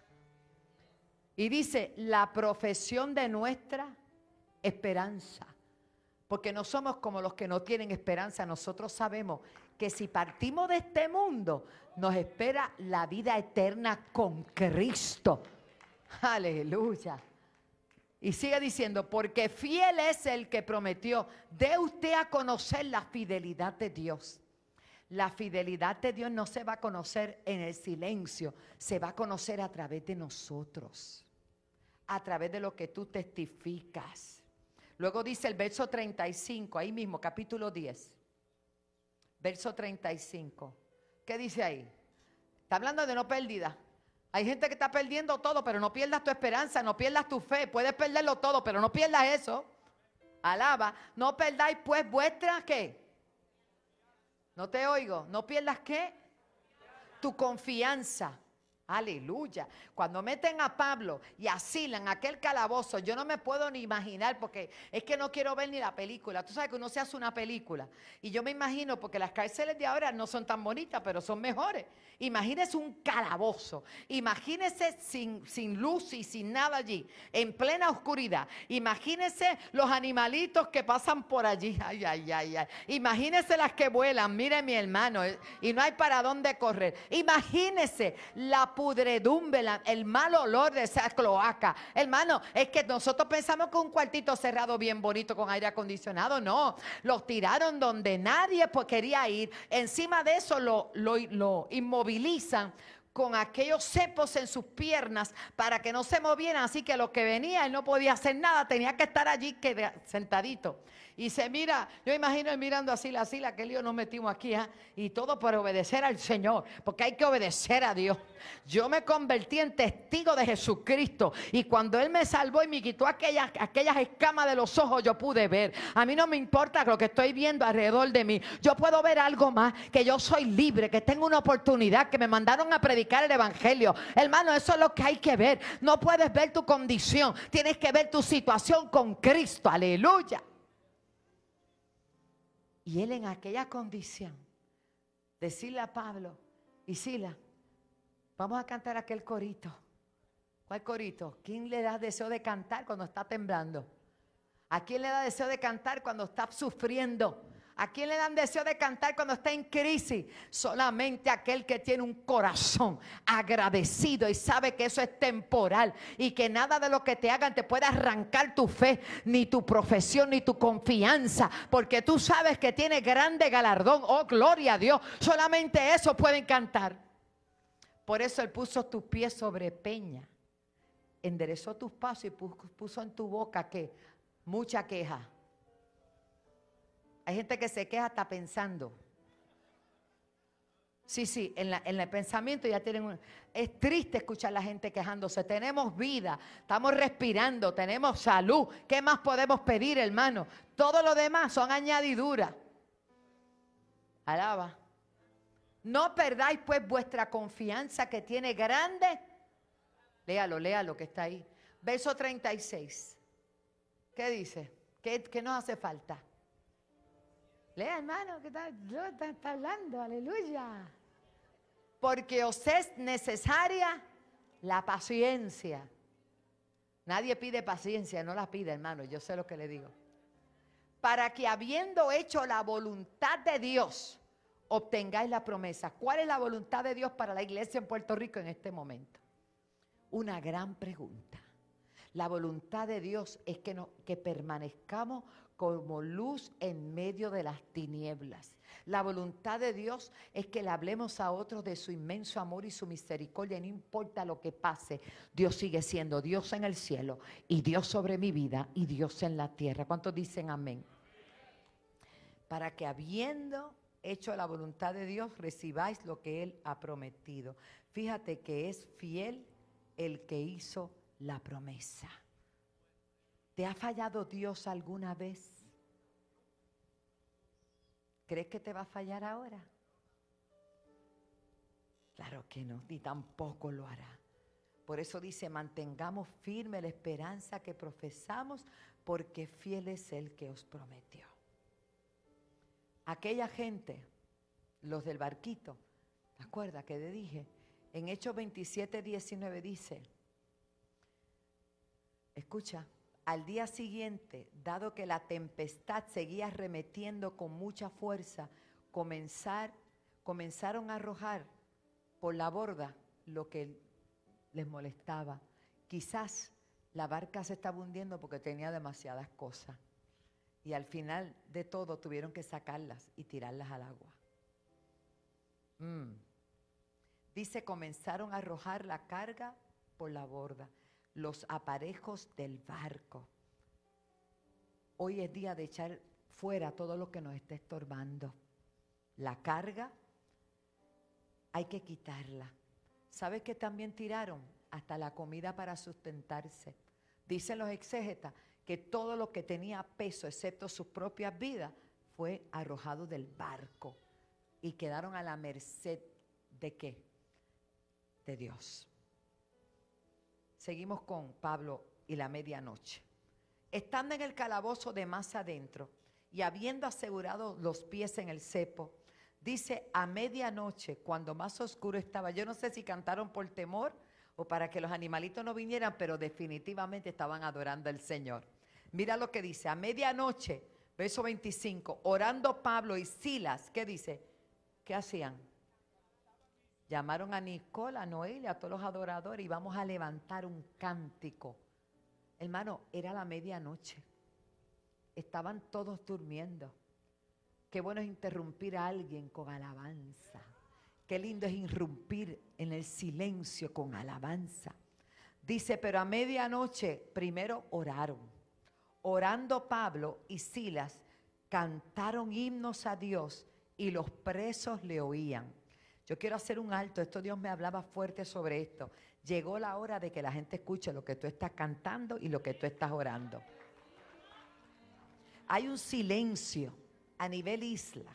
Y dice, la profesión de nuestra esperanza. Porque no somos como los que no tienen esperanza. Nosotros sabemos que si partimos de este mundo, nos espera la vida eterna con Cristo. Aleluya. Y sigue diciendo, porque fiel es el que prometió. Dé usted a conocer la fidelidad de Dios. La fidelidad de Dios no se va a conocer en el silencio, se va a conocer a través de nosotros, a través de lo que tú testificas. Luego dice el verso treinta y cinco, ahí mismo, capítulo diez. Verso treinta y cinco. ¿Qué dice ahí? Está hablando de no pérdida. Hay gente que está perdiendo todo, pero no pierdas tu esperanza, no pierdas tu fe. Puedes perderlo todo, pero no pierdas eso. Alaba. No perdáis pues vuestra, ¿qué? No te oigo. ¿No pierdas qué? Tu confianza. Aleluya. Cuando meten a Pablo y asilan aquel calabozo, yo no me puedo ni imaginar, porque es que no quiero ver ni la película. Tú sabes que uno se hace una película y yo me imagino, porque las cárceles de ahora no son tan bonitas, pero son mejores. Imagínese un calabozo, imagínese sin, sin luz y sin nada allí, en plena oscuridad. Imagínese los animalitos que pasan por allí. Ay, ay, ay, ay. Imagínese las que vuelan, mire mi hermano, y no hay para dónde correr. Imagínese la pudredumbre, la, el mal olor de esa cloaca. Hermano, es que nosotros pensamos que un cuartito cerrado bien bonito con aire acondicionado, no. Los tiraron donde nadie pues quería ir. Encima de eso lo, lo, lo inmovilizan con aquellos cepos en sus piernas para que no se movieran. Así que lo que venía, él no podía hacer nada, tenía que estar allí que, sentadito. Y se mira, yo imagino él mirando así la sila, que lío nos metimos aquí, ¿eh? Y todo por obedecer al Señor, porque hay que obedecer a Dios. Yo me convertí en testigo de Jesucristo, y cuando Él me salvó y me quitó aquellas, aquellas escamas de los ojos, yo pude ver. A mí no me importa lo que estoy viendo alrededor de mí, yo puedo ver algo más, que yo soy libre, que tengo una oportunidad, que me mandaron a predicar el evangelio. Hermano, eso es lo que hay que ver. No puedes ver tu condición, tienes que ver tu situación con Cristo. Aleluya. Y él en aquella condición, decirle a Pablo, y Sila, vamos a cantar aquel corito. ¿Cuál corito? ¿Quién le da deseo de cantar cuando está temblando? ¿A quién le da deseo de cantar cuando está sufriendo? ¿A quién le dan deseo de cantar cuando está en crisis? Solamente aquel que tiene un corazón agradecido y sabe que eso es temporal y que nada de lo que te hagan te puede arrancar tu fe, ni tu profesión, ni tu confianza, porque tú sabes que tiene grande galardón. Oh, gloria a Dios. Solamente eso pueden cantar. Por eso Él puso tus pies sobre peña, enderezó tus pasos y puso en tu boca ¿qué? Mucha queja. Hay gente que se queja hasta pensando. Sí, sí, en, la, en el pensamiento ya tienen un... Es triste escuchar a la gente quejándose. Tenemos vida, estamos respirando, tenemos salud. ¿Qué más podemos pedir, hermano? Todo lo demás son añadiduras. Alaba. No perdáis pues vuestra confianza, que tiene grande. Léalo, léalo que está ahí. Verso treinta y seis. ¿Qué dice? ¿Qué, qué nos hace falta? Lea, hermano, que está, está, está hablando, aleluya. Porque os es necesaria la paciencia. Nadie pide paciencia, no la pide, hermano, yo sé lo que le digo. Para que habiendo hecho la voluntad de Dios, obtengáis la promesa. ¿Cuál es la voluntad de Dios para la iglesia en Puerto Rico en este momento? Una gran pregunta. La voluntad de Dios es que, no, que permanezcamos como luz en medio de las tinieblas. La voluntad de Dios es que le hablemos a otros de su inmenso amor y su misericordia. No importa lo que pase, Dios sigue siendo Dios en el cielo y Dios sobre mi vida y Dios en la tierra. ¿Cuántos dicen amén? Para que habiendo hecho la voluntad de Dios, recibáis lo que Él ha prometido. Fíjate que es fiel el que hizo la promesa. ¿Te ha fallado Dios alguna vez? ¿Crees que te va a fallar ahora? Claro que no, ni tampoco lo hará. Por eso dice, mantengamos firme la esperanza que profesamos, porque fiel es el que os prometió. Aquella gente, los del barquito, ¿te acuerdas que te dije? En Hechos veintisiete, diecinueve dice, escucha, al día siguiente, dado que la tempestad seguía arremetiendo con mucha fuerza, comenzar, comenzaron a arrojar por la borda lo que les molestaba. Quizás la barca se estaba hundiendo porque tenía demasiadas cosas. Y al final de todo tuvieron que sacarlas y tirarlas al agua. Mm. Dice, comenzaron a arrojar la carga por la borda, los aparejos del barco. Hoy es día de echar fuera todo lo que nos está estorbando. La carga hay que quitarla. ¿Sabes qué también tiraron? Hasta la comida para sustentarse. Dicen los exégetas que todo lo que tenía peso, excepto sus propias vidas, fue arrojado del barco y quedaron a la merced ¿de qué? De Dios. Seguimos con Pablo y la medianoche. Estando en el calabozo de más adentro y habiendo asegurado los pies en el cepo, dice, a medianoche, cuando más oscuro estaba, yo no sé si cantaron por temor o para que los animalitos no vinieran, pero definitivamente estaban adorando al Señor. Mira lo que dice, a medianoche, verso veinticinco, orando Pablo y Silas, ¿qué dice? ¿Qué hacían? Llamaron a Nicol, a Noel y a todos los adoradores y vamos a levantar un cántico. Hermano, era la medianoche. Estaban todos durmiendo. Qué bueno es interrumpir a alguien con alabanza. Qué lindo es irrumpir en el silencio con alabanza. Dice, pero a medianoche primero oraron. Orando Pablo y Silas cantaron himnos a Dios y los presos le oían. Yo quiero hacer un alto, esto Dios me hablaba fuerte sobre esto. Llegó la hora de que la gente escuche lo que tú estás cantando y lo que tú estás orando. Hay un silencio a nivel isla,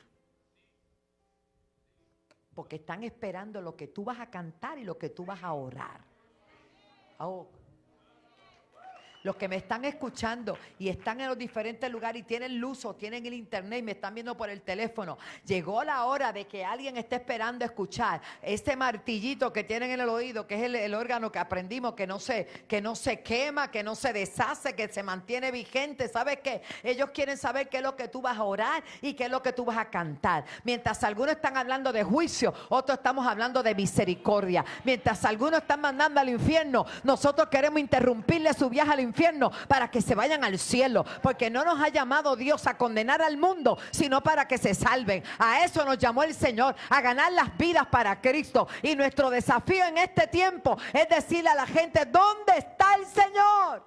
porque están esperando lo que tú vas a cantar y lo que tú vas a orar. Oh. Los que me están escuchando y están en los diferentes lugares y tienen luz o tienen el internet y me están viendo por el teléfono, llegó la hora de que alguien esté esperando escuchar ese martillito que tienen en el oído, que es el, el órgano que aprendimos, que no se, que no se quema, que no se deshace, que se mantiene vigente. ¿Sabes qué? Ellos quieren saber qué es lo que tú vas a orar y qué es lo que tú vas a cantar. Mientras algunos están hablando de juicio, otros estamos hablando de misericordia. Mientras algunos están mandando al infierno, nosotros queremos interrumpirle su viaje al infierno infierno para que se vayan al cielo, porque no nos ha llamado Dios a condenar al mundo, sino para que se salven. A eso nos llamó el Señor, a ganar las vidas para Cristo. Y nuestro desafío en este tiempo es decirle a la gente, ¿dónde está el Señor?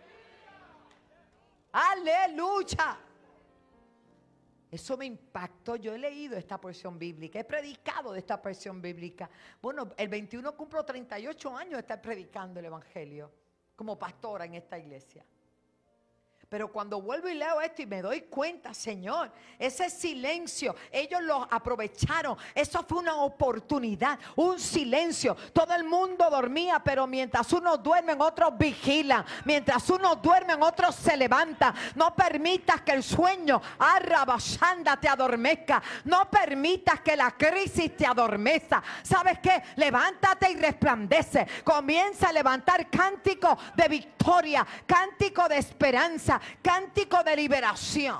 Aleluya. Eso me impactó. Yo he leído esta porción bíblica, he predicado de esta porción bíblica. Bueno, el veintiuno cumplo treinta y ocho años de estar predicando el evangelio como pastora en esta iglesia. Pero cuando vuelvo y leo esto y me doy cuenta, Señor, ese silencio, ellos lo aprovecharon. Eso fue una oportunidad, un silencio. Todo el mundo dormía, pero mientras unos duermen, otros vigilan. Mientras unos duermen, otros se levantan. No permitas que el sueño, arrabashanda, te adormezca. No permitas que la crisis te adormeza. ¿Sabes qué? Levántate y resplandece. Comienza a levantar cántico de victoria, cántico de esperanza, cántico de liberación.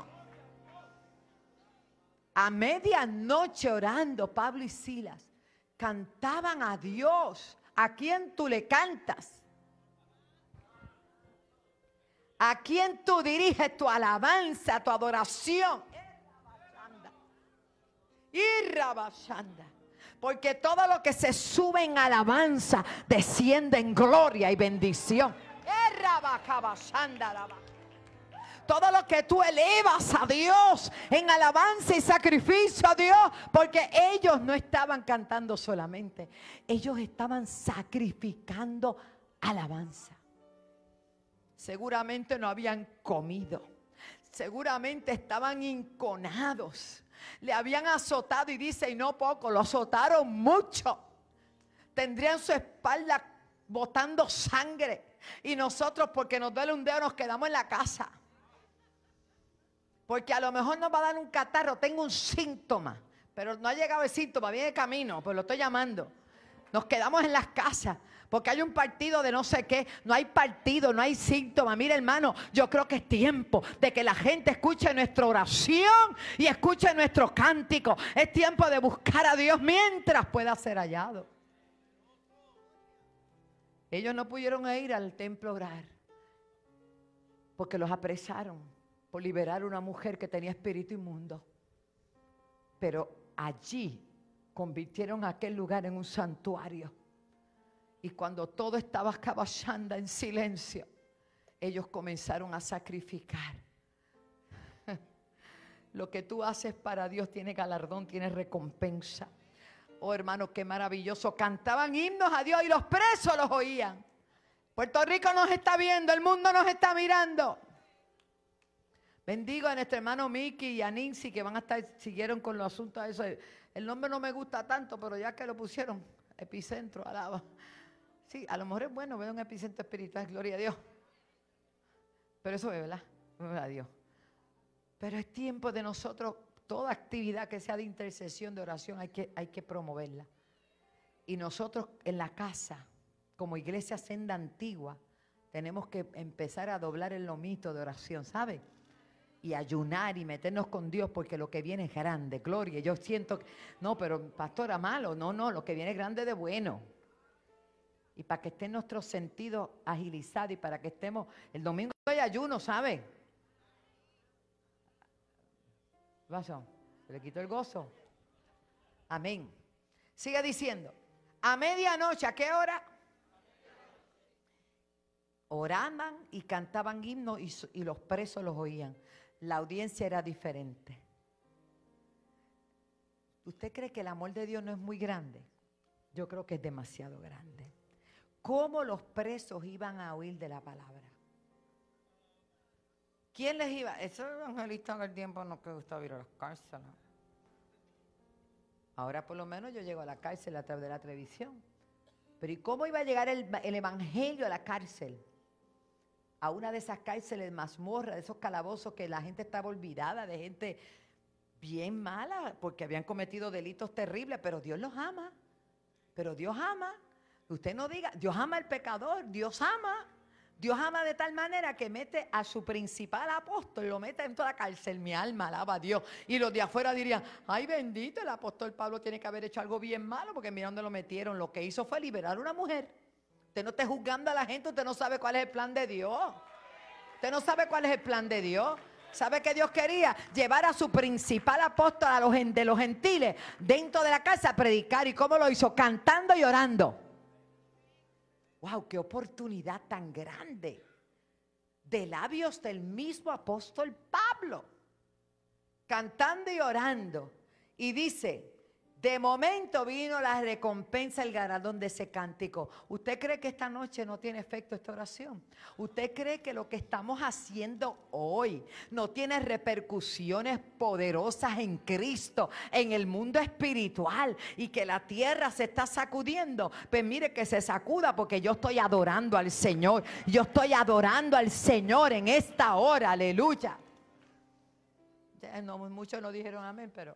A medianoche orando, Pablo y Silas cantaban a Dios. ¿A quién tú le cantas? ¿A quién tú diriges tu alabanza, tu adoración? Irrabashanda. Porque todo lo que se sube en alabanza desciende en gloria y bendición. Irrabashanda. Todo lo que tú elevas a Dios en alabanza y sacrificio a Dios, porque ellos no estaban cantando solamente, ellos estaban sacrificando alabanza. Seguramente no habían comido, seguramente estaban enconados, le habían azotado y dice, y no poco, lo azotaron mucho. tendrían su espalda botando sangre. Y nosotros, porque nos duele un dedo, nos quedamos en la casa. Porque a lo mejor nos va a dar un catarro, tengo un síntoma, pero no ha llegado el síntoma, viene de camino, pues lo estoy llamando. Nos quedamos en las casas, porque hay un partido de no sé qué, no hay partido, no hay síntoma. Mira, hermano, yo creo que es tiempo de que la gente escuche nuestra oración y escuche nuestro cántico. Es tiempo de buscar a Dios mientras pueda ser hallado. Ellos no pudieron ir al templo a orar, porque los apresaron por liberar a una mujer que tenía espíritu inmundo. Pero allí convirtieron aquel lugar en un santuario. Y cuando todo estaba caballando en silencio, ellos comenzaron a sacrificar. Lo que tú haces para Dios tiene galardón, tiene recompensa. Oh, hermano, qué maravilloso. Cantaban himnos a Dios y los presos los oían. Puerto Rico nos está viendo, el mundo nos está mirando. Bendigo a nuestro hermano Mickey y a Nancy, que van a estar, siguieron con los asuntos de eso. El nombre no me gusta tanto, pero ya que lo pusieron, Epicentro, alaba. Sí, a lo mejor es bueno ver un epicentro espiritual, gloria a Dios. Pero eso es, ¿verdad? Gloria a Dios. Pero es tiempo de nosotros, toda actividad que sea de intercesión, de oración, hay que, hay que promoverla. Y nosotros en la casa, como iglesia senda antigua, tenemos que empezar a doblar el lomito de oración, ¿sabe? Y ayunar y meternos con Dios, porque lo que viene es grande, gloria. Yo siento, que, no, pero pastora, malo, no, no, lo que viene es grande de bueno. Y para que estén nuestros sentidos agilizados y para que estemos, el domingo hay ayuno, ¿sabe? ¿Qué pasó? ¿Se le quitó el gozo? Amén. Sigue diciendo, a medianoche, ¿a qué hora? Oraban y cantaban himnos y, y los presos los oían. La audiencia era diferente. ¿Usted cree que el amor de Dios no es muy grande? Yo creo que es demasiado grande. ¿Cómo los presos iban a oír de la palabra? ¿Quién les iba? Esos evangelistas en el tiempo no que gustaba ir a las cárceles. Ahora por lo menos yo llego a la cárcel a través de la televisión. Pero ¿y cómo iba a llegar el, el evangelio a la cárcel? A una de esas cárceles mazmorras, de esos calabozos que la gente estaba olvidada, de gente bien mala, porque habían cometido delitos terribles, pero Dios los ama. Pero Dios ama. Usted no diga, Dios ama al pecador, Dios ama. Dios ama de tal manera que mete a su principal apóstol, lo mete en toda la cárcel. Mi alma alaba a Dios. Y los de afuera dirían, ay bendito, el apóstol Pablo tiene que haber hecho algo bien malo, porque mira dónde lo metieron. Lo que hizo fue liberar a una mujer. Usted no esté juzgando a la gente, usted no sabe cuál es el plan de Dios. Usted no sabe cuál es el plan de Dios. ¿Sabe qué Dios quería? Llevar a su principal apóstol a los, de los gentiles dentro de la casa a predicar. ¿Y cómo lo hizo? Cantando y orando. ¡Wow! ¡Qué oportunidad tan grande! De labios del mismo apóstol Pablo. Cantando y orando. Y dice, de momento vino la recompensa, el galardón de ese cántico. ¿Usted cree que esta noche no tiene efecto esta oración? ¿Usted cree que lo que estamos haciendo hoy no tiene repercusiones poderosas en Cristo, en el mundo espiritual, y que la tierra se está sacudiendo? Pues mire, que se sacuda, porque yo estoy adorando al Señor. Yo estoy adorando al Señor en esta hora, aleluya. No, muchos no dijeron amén, pero...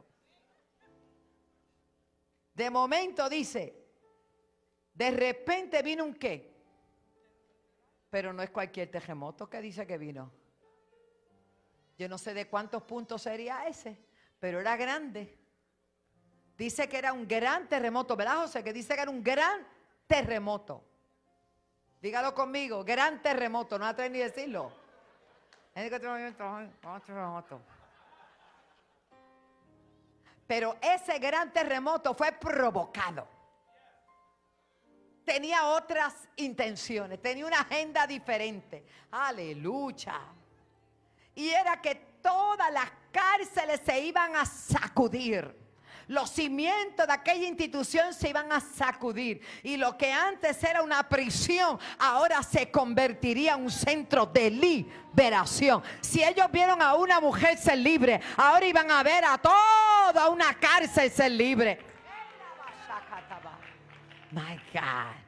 De momento dice, de repente vino un qué. Pero no es cualquier terremoto que dice que vino. Yo no sé de cuántos puntos sería ese, pero era grande. Dice que era un gran terremoto, ¿verdad, José? Que dice que era un gran terremoto. Dígalo conmigo, gran terremoto, no atreven ni decirlo. terremoto. Pero ese gran terremoto fue provocado. Tenía otras intenciones, tenía una agenda diferente. Aleluya. Y era que todas las cárceles se iban a sacudir. Los cimientos de aquella institución se iban a sacudir. Y lo que antes era una prisión, ahora se convertiría en un centro de liberación. Si ellos vieron a una mujer ser libre, ahora iban a ver a toda una cárcel ser libre. My God.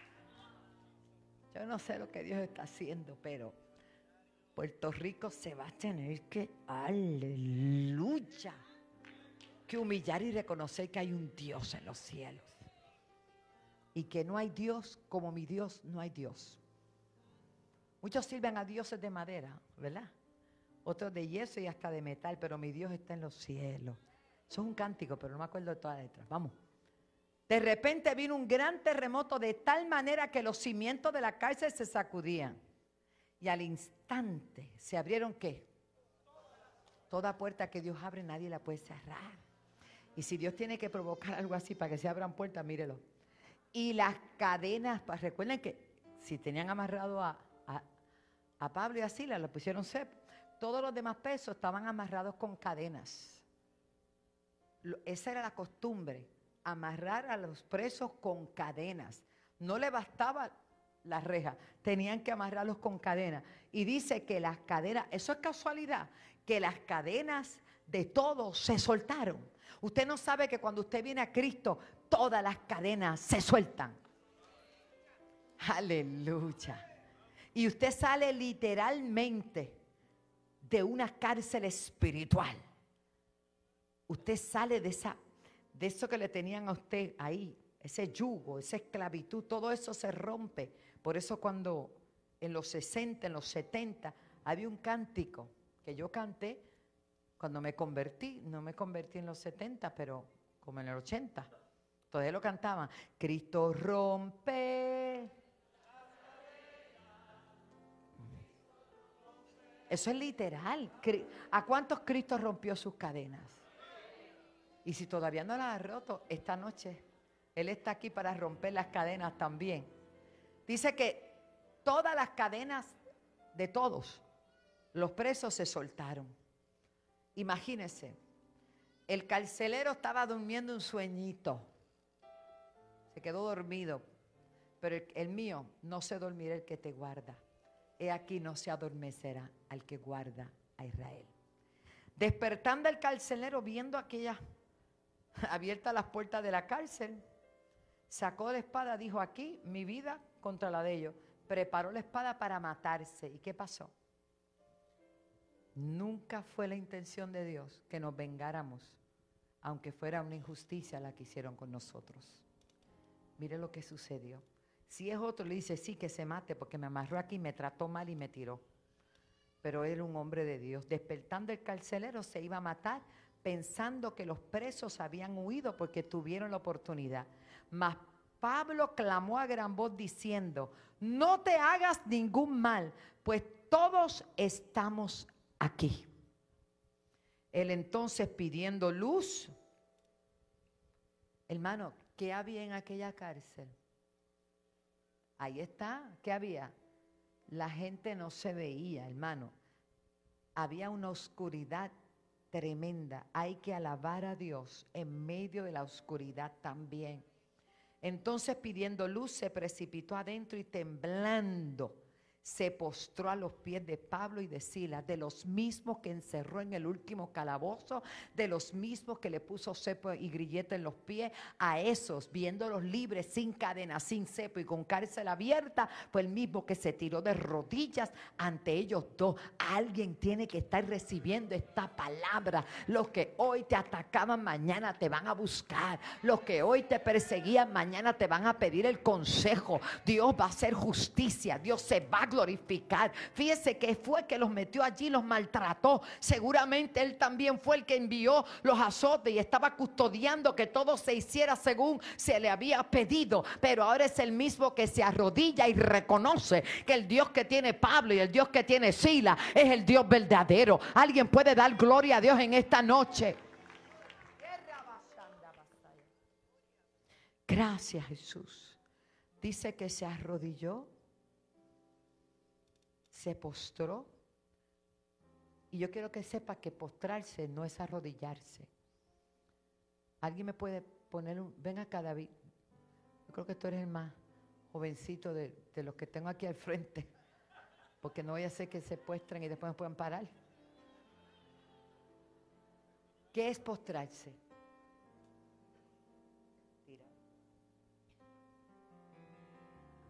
Yo no sé lo que Dios está haciendo, pero Puerto Rico se va a tener que, aleluya, que humillar y reconocer que hay un Dios en los cielos. Y que no hay Dios como mi Dios, no hay Dios. Muchos sirven a dioses de madera, ¿verdad? Otros de yeso y hasta de metal, pero mi Dios está en los cielos. Eso es un cántico, pero no me acuerdo de todas las letras. Vamos. De repente vino un gran terremoto de tal manera que los cimientos de la cárcel se sacudían. Y al instante se abrieron, ¿qué? Toda puerta que Dios abre nadie la puede cerrar. Y si Dios tiene que provocar algo así para que se abran puertas, mírelo. Y las cadenas, pues recuerden que si tenían amarrado a, a, a Pablo y a Silas, lo pusieron cepo. Todos los demás presos estaban amarrados con cadenas. Lo, esa era la costumbre. Amarrar a los presos con cadenas. No le bastaba la reja, tenían que amarrarlos con cadenas. Y dice que las cadenas, eso es casualidad, que las cadenas de todos se soltaron. Usted no sabe que cuando usted viene a Cristo, todas las cadenas se sueltan. Aleluya. Y usted sale literalmente de una cárcel espiritual. Usted sale de esa de eso que le tenían a usted ahí, ese yugo, esa esclavitud, todo eso se rompe. Por eso cuando en los sesenta, en los setenta, había un cántico que yo canté cuando me convertí, no me convertí en los setenta, pero como en el ochenta, todavía lo cantaban. Cristo rompe. Eso es literal. ¿A cuántos Cristo rompió sus cadenas? Y si todavía no las ha roto, esta noche Él está aquí para romper las cadenas también. Dice que todas las cadenas de todos los presos se soltaron. Imagínense, el carcelero estaba durmiendo un sueñito. Se quedó dormido. Pero el, el mío, no se dormirá el que te guarda. He aquí no se adormecerá al que guarda a Israel. Despertando el carcelero, viendo aquella abiertas las puertas de la cárcel, sacó la espada, dijo: aquí mi vida contra la de ellos. Preparó la espada para matarse. ¿Y qué pasó? Nunca fue la intención de Dios que nos vengáramos, aunque fuera una injusticia la que hicieron con nosotros. Mire lo que sucedió. Si es otro, le dice: sí, que se mate porque me amarró aquí, me trató mal y me tiró. Pero él era un hombre de Dios. Despertando el carcelero, se iba a matar, pensando que los presos habían huido porque tuvieron la oportunidad. Mas Pablo clamó a gran voz diciendo: no te hagas ningún mal, pues todos estamos aquí. Él entonces, pidiendo luz, hermano, ¿qué había en aquella cárcel? Ahí está, ¿qué había? La gente no se veía, hermano. Había una oscuridad tremenda. Hay que alabar a Dios en medio de la oscuridad también. Entonces, pidiendo luz, se precipitó adentro y temblando se postró a los pies de Pablo y de Silas, de los mismos que encerró en el último calabozo, de los mismos que le puso cepo y grillete en los pies. A esos, viéndolos libres, sin cadena, sin cepo y con cárcel abierta, fue el mismo que se tiró de rodillas ante ellos dos. Alguien tiene que estar recibiendo esta palabra. Los que hoy te atacaban, mañana te van a buscar. Los que hoy te perseguían, mañana te van a pedir el consejo. Dios va a hacer justicia. Dios se va a glorificar. Fíjese que fue que los metió allí, los maltrató. Seguramente él también fue el que envió los azotes y estaba custodiando que todo se hiciera según se le había pedido. Pero ahora es el mismo que se arrodilla y reconoce que el Dios que tiene Pablo y el Dios que tiene Silas es el Dios verdadero. Alguien puede dar gloria a Dios en esta noche. Gracias, Jesús. Dice que se arrodilló, se postró. Y yo quiero que sepa que postrarse no es arrodillarse. ¿Alguien me puede poner un... Ven acá, David. Yo creo que tú eres el más jovencito de, de los que tengo aquí al frente. Porque no voy a hacer que se postren y después me puedan parar. ¿Qué es postrarse? Mira.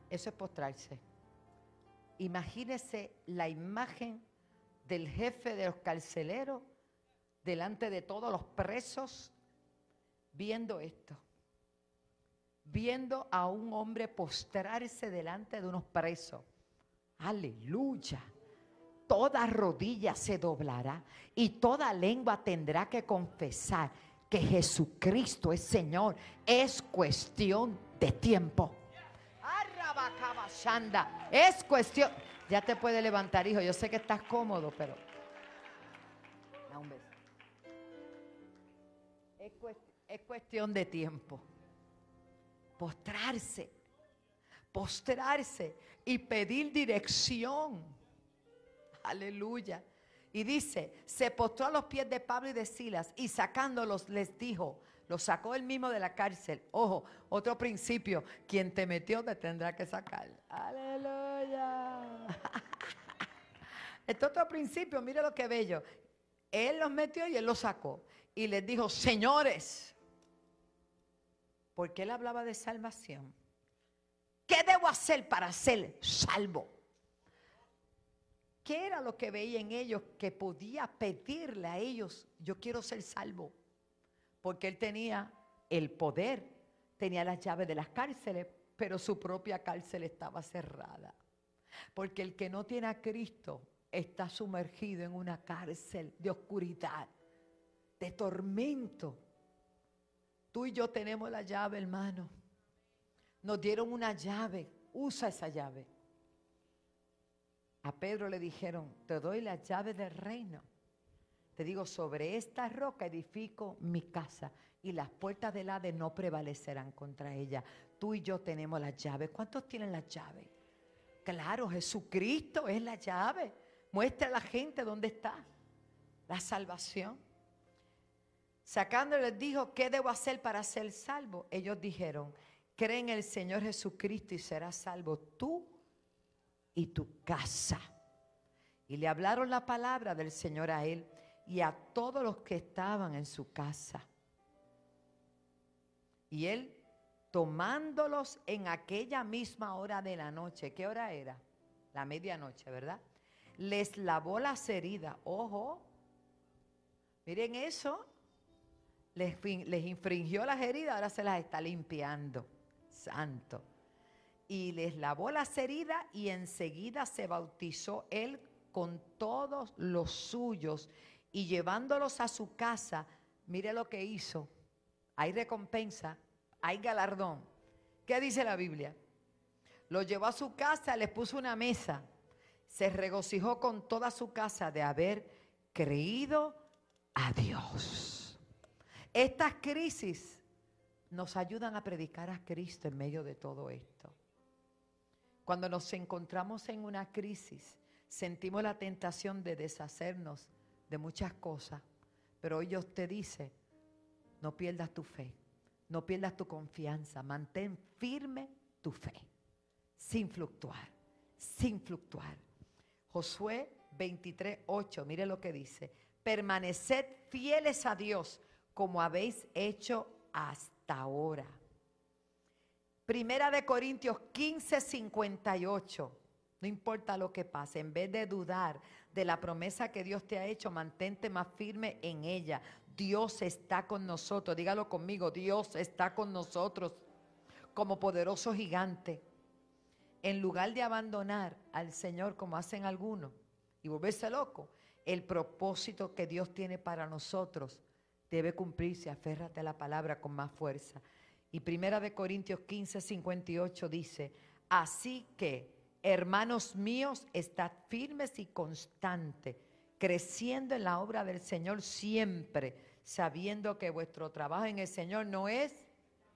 Eso es postrarse. Imagínese la imagen del jefe de los carceleros delante de todos los presos viendo esto. Viendo a un hombre postrarse delante de unos presos. Aleluya. Toda rodilla se doblará y toda lengua tendrá que confesar que Jesucristo es Señor. Es cuestión de tiempo. Es cuestión. Ya te puedes levantar, hijo. Yo sé que estás cómodo, pero da un beso. Es, cuest- es cuestión de tiempo. Postrarse, postrarse y pedir dirección. Aleluya. Y dice, se postró a los pies de Pablo y de Silas y sacándolos les dijo, los sacó él mismo de la cárcel. Ojo, otro principio, quien te metió te tendrá que sacar. Aleluya. Este otro principio, mire lo que bello. Él los metió y él los sacó. Y les dijo, señores, porque él hablaba de salvación. ¿Qué debo hacer para ser salvo? ¿Qué era lo que veía en ellos que podía pedirle a ellos? Yo quiero ser salvo. Porque él tenía el poder, tenía las llaves de las cárceles, pero su propia cárcel estaba cerrada. Porque el que no tiene a Cristo está sumergido en una cárcel de oscuridad, de tormento. Tú y yo tenemos la llave, hermano. Nos dieron una llave, usa esa llave. A Pedro le dijeron, te doy la llave del reino. Te digo, sobre esta roca edifico mi casa y las puertas del Hades no prevalecerán contra ella. Tú y yo tenemos la llave. ¿Cuántos tienen la llave? Claro, Jesucristo es la llave. Muestra a la gente dónde está la salvación. Sacándole les dijo, ¿qué debo hacer para ser salvo? Ellos dijeron, cree en el Señor Jesucristo y serás salvo tú y tu casa. Y le hablaron la palabra del Señor a él y a todos los que estaban en su casa. Y él, tomándolos en aquella misma hora de la noche, ¿qué hora era? La medianoche, ¿verdad? Les lavó las heridas. Ojo, miren eso. Les, les infringió las heridas, ahora se las está limpiando. Santo. Y les lavó las heridas y enseguida se bautizó él con todos los suyos y llevándolos a su casa, mire lo que hizo. Hay recompensa, hay galardón. ¿Qué dice la Biblia? Lo llevó a su casa, les puso una mesa. Se regocijó con toda su casa de haber creído a Dios. Estas crisis nos ayudan a predicar a Cristo en medio de todo esto. Cuando nos encontramos en una crisis, sentimos la tentación de deshacernos de muchas cosas, pero hoy Dios te dice, no pierdas tu fe, no pierdas tu confianza, mantén firme tu fe, sin fluctuar, sin fluctuar. Josué veintitrés, ocho, mire lo que dice, permaneced fieles a Dios como habéis hecho hasta ahora. Primera de Corintios quince, cincuenta y ocho. No importa lo que pase, en vez de dudar de la promesa que Dios te ha hecho, mantente más firme en ella. Dios está con nosotros. Dígalo conmigo, Dios está con nosotros como poderoso gigante. En lugar de abandonar al Señor como hacen algunos y volverse loco, el propósito que Dios tiene para nosotros debe cumplirse. Aférrate a la palabra con más fuerza. Y Primera de Corintios quince, cincuenta y ocho dice, así que, hermanos míos, estad firmes y constantes, creciendo en la obra del Señor siempre, sabiendo que vuestro trabajo en el Señor no es,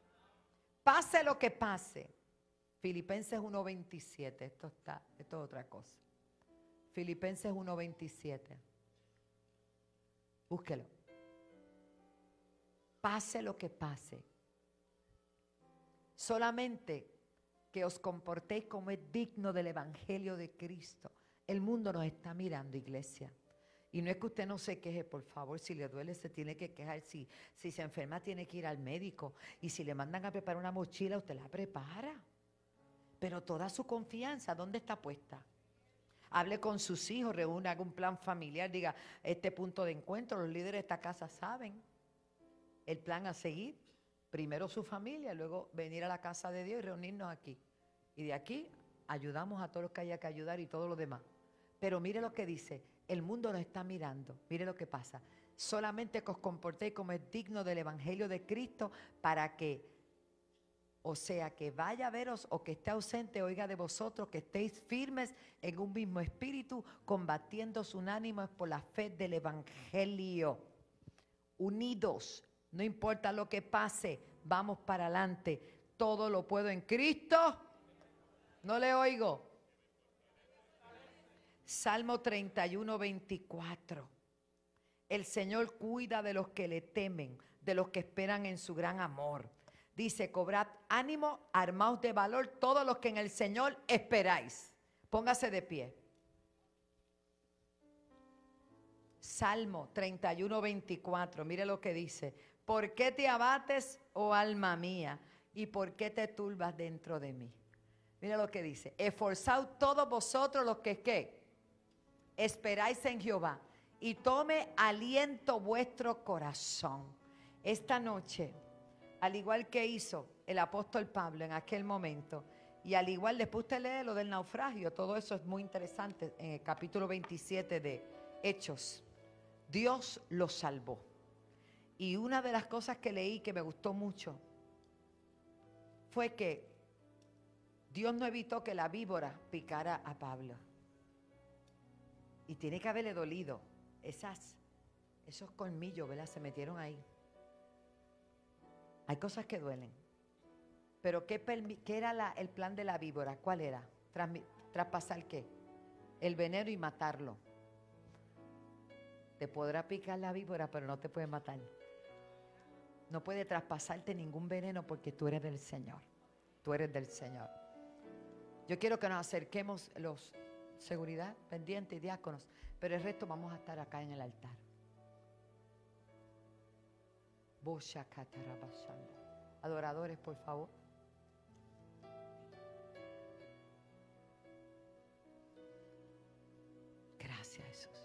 pase lo que pase. Filipenses uno veintisiete, esto está, esto es otra cosa. Filipenses uno veintisiete. Búsquelo. Pase lo que pase. Solamente que os comportéis como es digno del Evangelio de Cristo. El mundo nos está mirando, iglesia. Y no es que usted no se queje, por favor. Si le duele, se tiene que quejar. Si, si se enferma, tiene que ir al médico. Y si le mandan a preparar una mochila, usted la prepara. Pero toda su confianza, ¿dónde está puesta? Hable con sus hijos, reúna algún plan familiar, diga, este punto de encuentro, los líderes de esta casa saben el plan a seguir. Primero su familia, luego venir a la casa de Dios y reunirnos aquí. Y de aquí ayudamos a todos los que haya que ayudar y todo lo demás. Pero mire lo que dice, el mundo nos está mirando, mire lo que pasa. Solamente que os comportéis como es digno del evangelio de Cristo para que, o sea, que vaya a veros o que esté ausente, oiga de vosotros, que estéis firmes en un mismo espíritu, combatiendo unánimes por la fe del evangelio. Unidos, no importa lo que pase, vamos para adelante. Todo lo puedo en Cristo. No le oigo. Salmo treinta y uno, veinticuatro. El Señor cuida de los que le temen, de los que esperan en su gran amor. Dice, cobrad ánimo, armaos de valor, todos los que en el Señor esperáis. Póngase de pie. Salmo treinta y uno, veinticuatro. Mire lo que dice. ¿Por qué te abates, oh alma mía? ¿Y por qué te turbas dentro de mí? Mira lo que dice. Esforzaos todos vosotros los que, ¿qué? Esperáis en Jehová. Y tome aliento vuestro corazón. Esta noche, al igual que hizo el apóstol Pablo en aquel momento, y al igual después usted lee lo del naufragio, todo eso es muy interesante en el capítulo veintisiete de Hechos. Dios lo salvó. Y una de las cosas que leí que me gustó mucho fue que Dios no evitó que la víbora picara a Pablo. Y tiene que haberle dolido. Esas, esos colmillos, ¿verdad? Se metieron ahí. Hay cosas que duelen. Pero ¿qué, qué era la, el plan de la víbora? ¿Cuál era? Transmi, ¿Traspasar qué? El veneno y matarlo. Te podrá picar la víbora, pero no te puede matar. No puede traspasarte ningún veneno porque tú eres del Señor. Tú eres del Señor. Yo quiero que nos acerquemos los seguridad, pendientes y diáconos, pero el resto vamos a estar acá en el altar. Adoradores, por favor. Gracias, Jesús.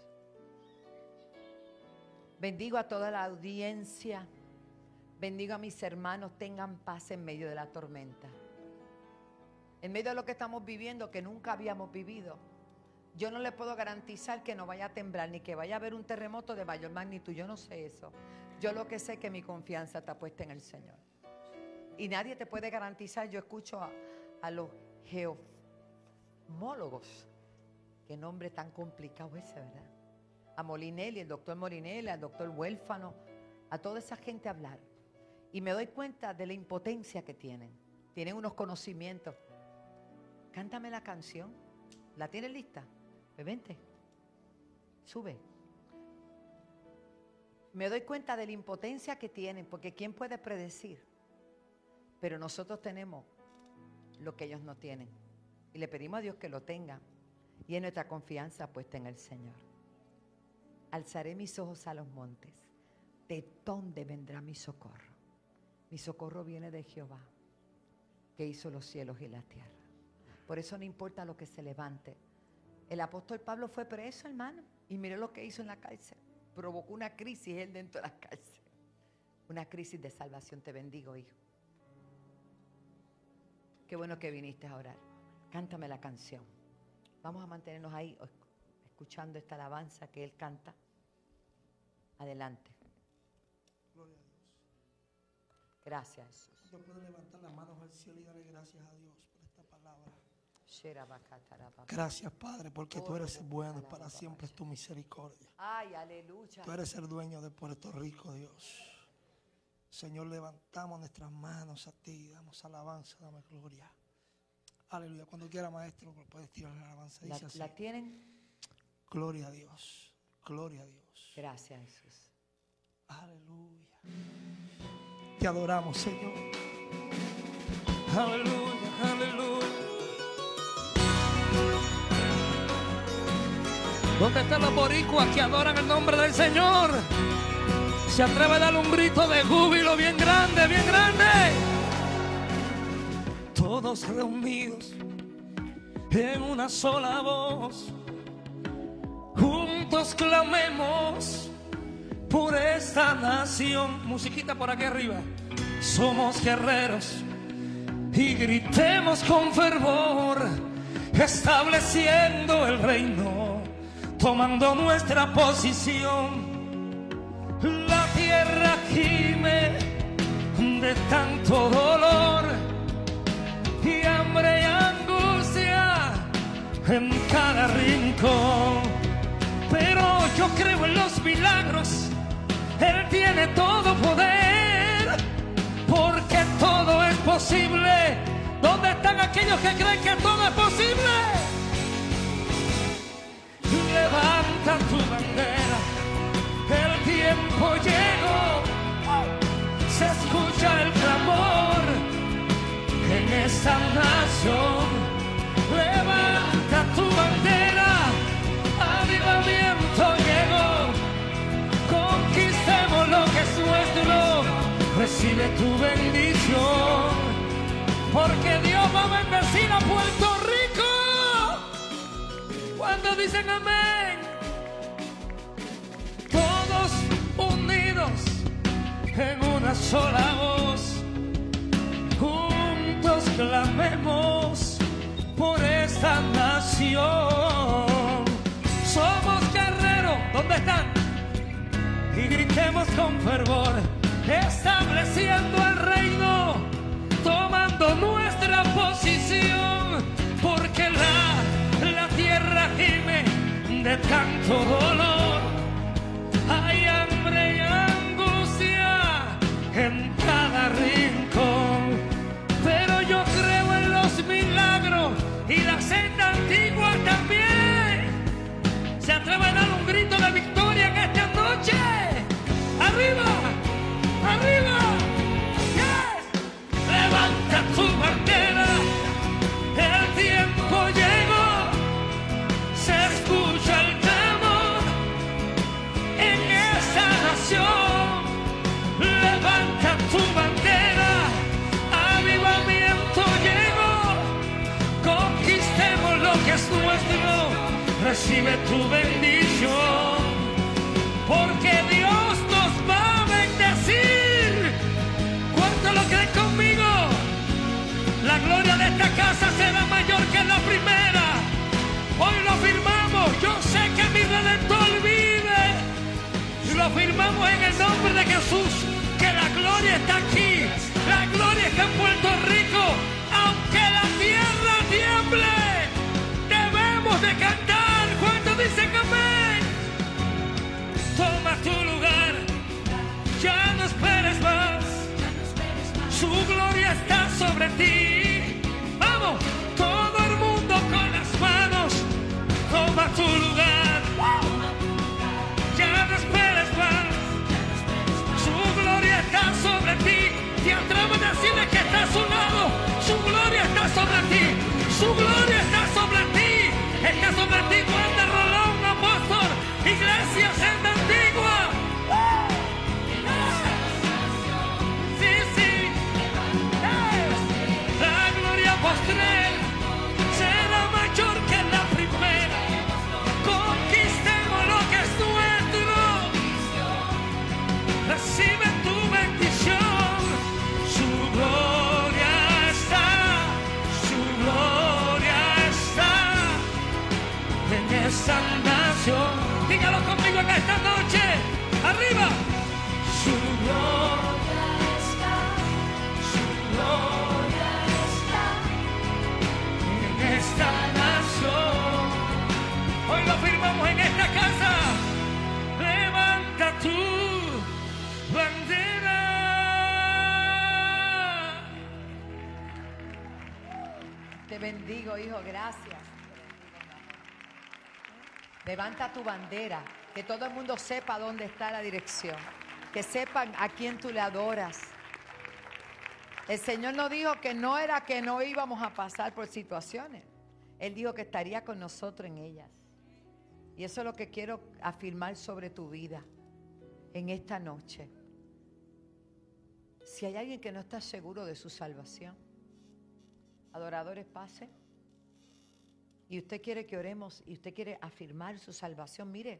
Bendigo a toda la audiencia. Bendigo a mis hermanos. Tengan paz en medio de la tormenta. En medio de lo que estamos viviendo, que nunca habíamos vivido. Yo no le puedo garantizar que no vaya a temblar, ni que vaya a haber un terremoto de mayor magnitud. Yo no sé eso. Yo lo que sé es que mi confianza está puesta en el Señor. Y nadie te puede garantizar. Yo escucho a, a los geofmólogos. Qué nombre tan complicado ese, ¿verdad? A Molinelli, el doctor Molinelli, al doctor Huérfano, a toda esa gente hablar. Y me doy cuenta de la impotencia que tienen. Tienen unos conocimientos. Cántame la canción. ¿La tienes lista? Vente. Sube. Me doy cuenta de la impotencia que tienen, porque ¿quién puede predecir? Pero nosotros tenemos lo que ellos no tienen. Y le pedimos a Dios que lo tenga. Y es nuestra confianza puesta en el Señor. Alzaré mis ojos a los montes. ¿De dónde vendrá mi socorro? Mi socorro viene de Jehová, que hizo los cielos y la tierra. Por eso no importa lo que se levante. El apóstol Pablo fue preso, hermano, y miró lo que hizo en la cárcel. Provocó una crisis él dentro de la cárcel. Una crisis de salvación. Te bendigo, hijo. Qué bueno que viniste a orar. Cántame la canción. Vamos a mantenernos ahí escuchando esta alabanza que él canta. Adelante. Gloria a Dios. Gracias, Jesús. Yo puedo levantar las manos al cielo y darle gracias a Dios por esta palabra. Gracias, Padre, porque tú eres bueno y para siempre es tu misericordia. Ay, aleluya. Tú eres el dueño de Puerto Rico, Dios. Señor, levantamos nuestras manos a ti, damos alabanza, dame gloria. Aleluya. Cuando quiera, maestro, puedes tirar la alabanza. ¿La, Dice así. ¿La tienen? Gloria a Dios. Gloria a Dios. Gracias, Jesús. Aleluya. Te adoramos, Señor. Aleluya, aleluya. ¿Dónde están los boricuas que adoran el nombre del Señor? Se atreve a dar un grito de júbilo bien grande, bien grande. Todo todos reunidos en una sola voz, juntos clamemos por esta nación. Musiquita por aquí arriba. Somos guerreros y gritemos con fervor, estableciendo el reino, tomando nuestra posición. La tierra gime de tanto dolor y hambre y angustia en cada rincón. Pero yo creo en los milagros, Él tiene todo poder, porque todo es posible. ¿Dónde están aquellos que creen que todo es posible? Levanta tu bandera, el tiempo llegó, se escucha el clamor en esta nación. Levanta tu bandera, avivamiento llegó, conquistemos lo que es nuestro, recibe tu bendición, porque Dios va a bendecir a Puerto Rico. Cuando dicen amén, todos unidos en una sola voz, juntos clamemos por esta nación. Somos guerreros, ¿dónde están? Y gritemos con fervor, estableciendo el reino, tomando nuestra posición, porque la, la tierra gime de tanto dolor, hay hambre y angustia en cada rincón. Pero yo creo en los milagros y la senda antigua también. ¿Se atreve a dar un grito de victoria en esta noche? ¡Arriba! ¡Arriba! ¡Yes! Levanta tu bandera, el tiempo llegó, se escucha el clamor en esta nación. Levanta tu bandera, avivamiento llegó, conquistemos lo que es nuestro, recibe tu bendición, porque Dios nos va a bendecir. ¿Cuánto lo creen conmigo? La gloria de esta casa será mayor que la primera. Hoy lo firmamos. Yo sé que mi Redentor vive. Y lo firmamos en el nombre de Jesús, que la gloria está aquí. La gloria está en Puerto Rico. Aunque la tierra tiemble, debemos de cantar. ¿Cuántos dicen amén? Toma tu lugar, ya no esperes más, su gloria está sobre ti. Vamos, todo el mundo con las manos, toma tu lugar, ya no esperes más, su gloria está sobre ti. Te atreves a decirle que está a su lado, su gloria está sobre ti, su gloria está sobre ti, está sobre ti. Cuando Rolón, apóstol, iglesia, senda antigua. Sí, sí. La gloria postrera será mayor que la primera. Conquistemos lo que es nuestro. Recibe tu bendición. Su gloria está, su gloria está en esta nación. Dígalo conmigo en esta noche. Arriba. Su gloria está, su gloria está en esta nación. Hoy lo firmamos en esta casa. Levanta tu bandera. Te bendigo, hijo, gracias. Levanta tu bandera, que todo el mundo sepa dónde está la dirección, que sepan a quién tú le adoras. El Señor nos dijo que no era que no íbamos a pasar por situaciones, Él dijo que estaría con nosotros en ellas. Y eso es lo que quiero afirmar sobre tu vida en esta noche. Si hay alguien que no está seguro de su salvación, Adoradores, pase. Y usted quiere que oremos y usted quiere afirmar su salvación, mire,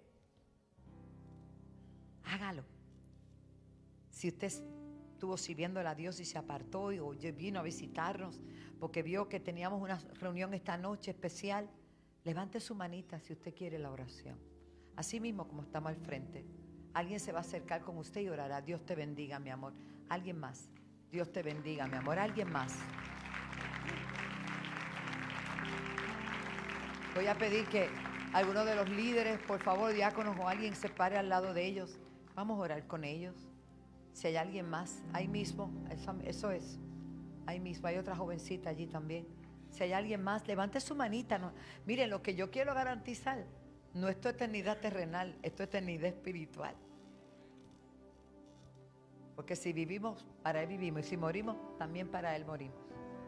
hágalo. Si usted estuvo sirviéndole a Dios y se apartó y o vino a visitarnos porque vio que teníamos una reunión esta noche especial, levante su manita si usted quiere la oración. Así mismo como estamos al frente, alguien se va a acercar con usted y orará. Dios te bendiga, mi amor. Alguien más. Dios te bendiga, mi amor. Alguien más. Voy a pedir que alguno de los líderes, por favor, diáconos o alguien se pare al lado de ellos. Vamos a orar con ellos. Si hay alguien más, ahí mismo, eso es. Ahí mismo, hay otra jovencita allí también. Si hay alguien más, levante su manita. No, miren, lo que yo quiero garantizar no es tu eternidad terrenal, es tu eternidad espiritual. Porque si vivimos, para Él vivimos. Y si morimos, también para Él morimos.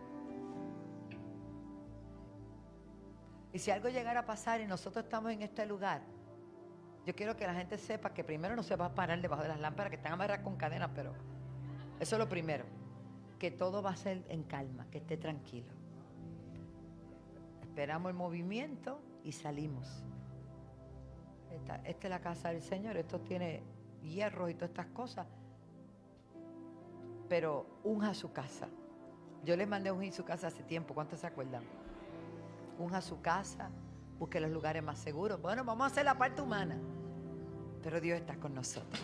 Y si algo llegara a pasar y nosotros estamos en este lugar, yo quiero que la gente sepa que primero no se va a parar debajo de las lámparas que están amarradas con cadenas, pero eso es lo primero. Que todo va a ser en calma, que esté tranquilo. Esperamos el movimiento y salimos. Esta, esta es la casa del Señor. Esto tiene hierro y todas estas cosas. Pero unja su casa. Yo les mandé ungir su casa hace tiempo. ¿Cuántos se acuerdan? Unja su casa. Busque los lugares más seguros. Bueno, vamos a hacer la parte humana. Pero Dios está con nosotros.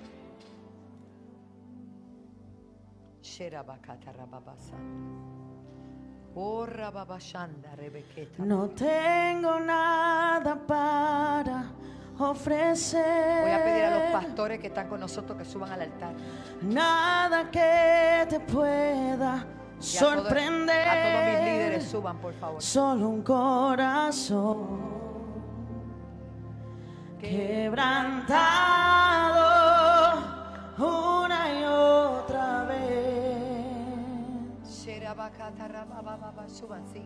No tengo nada para ofrecer. Voy a pedir a los pastores que están con nosotros que suban al altar. Nada que te pueda Y sorprender. A todos, a todos mis líderes suban, por favor. Solo un corazón quebrantado una y otra vez. Suban, sí.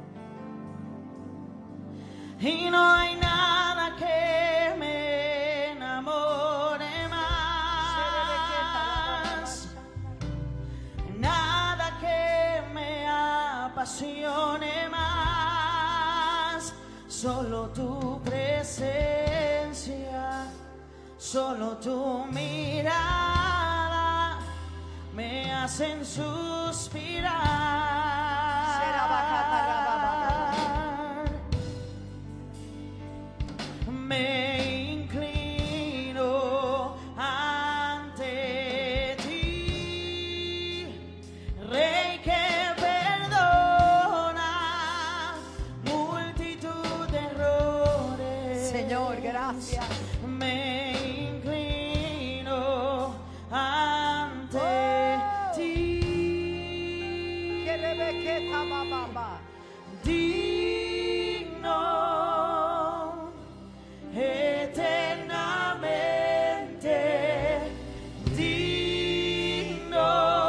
Y no hay nada que me enamore más, nada que me apasione más, solo tu presencia, solo tu mirada me hacen suspirar. Me inclino ante ti, Rey que perdona multitud de errores. Señor, gracias. Me inclino ante Oh. ti. Que Rebequeta, mamá, mamá. Digno, eternamente digno,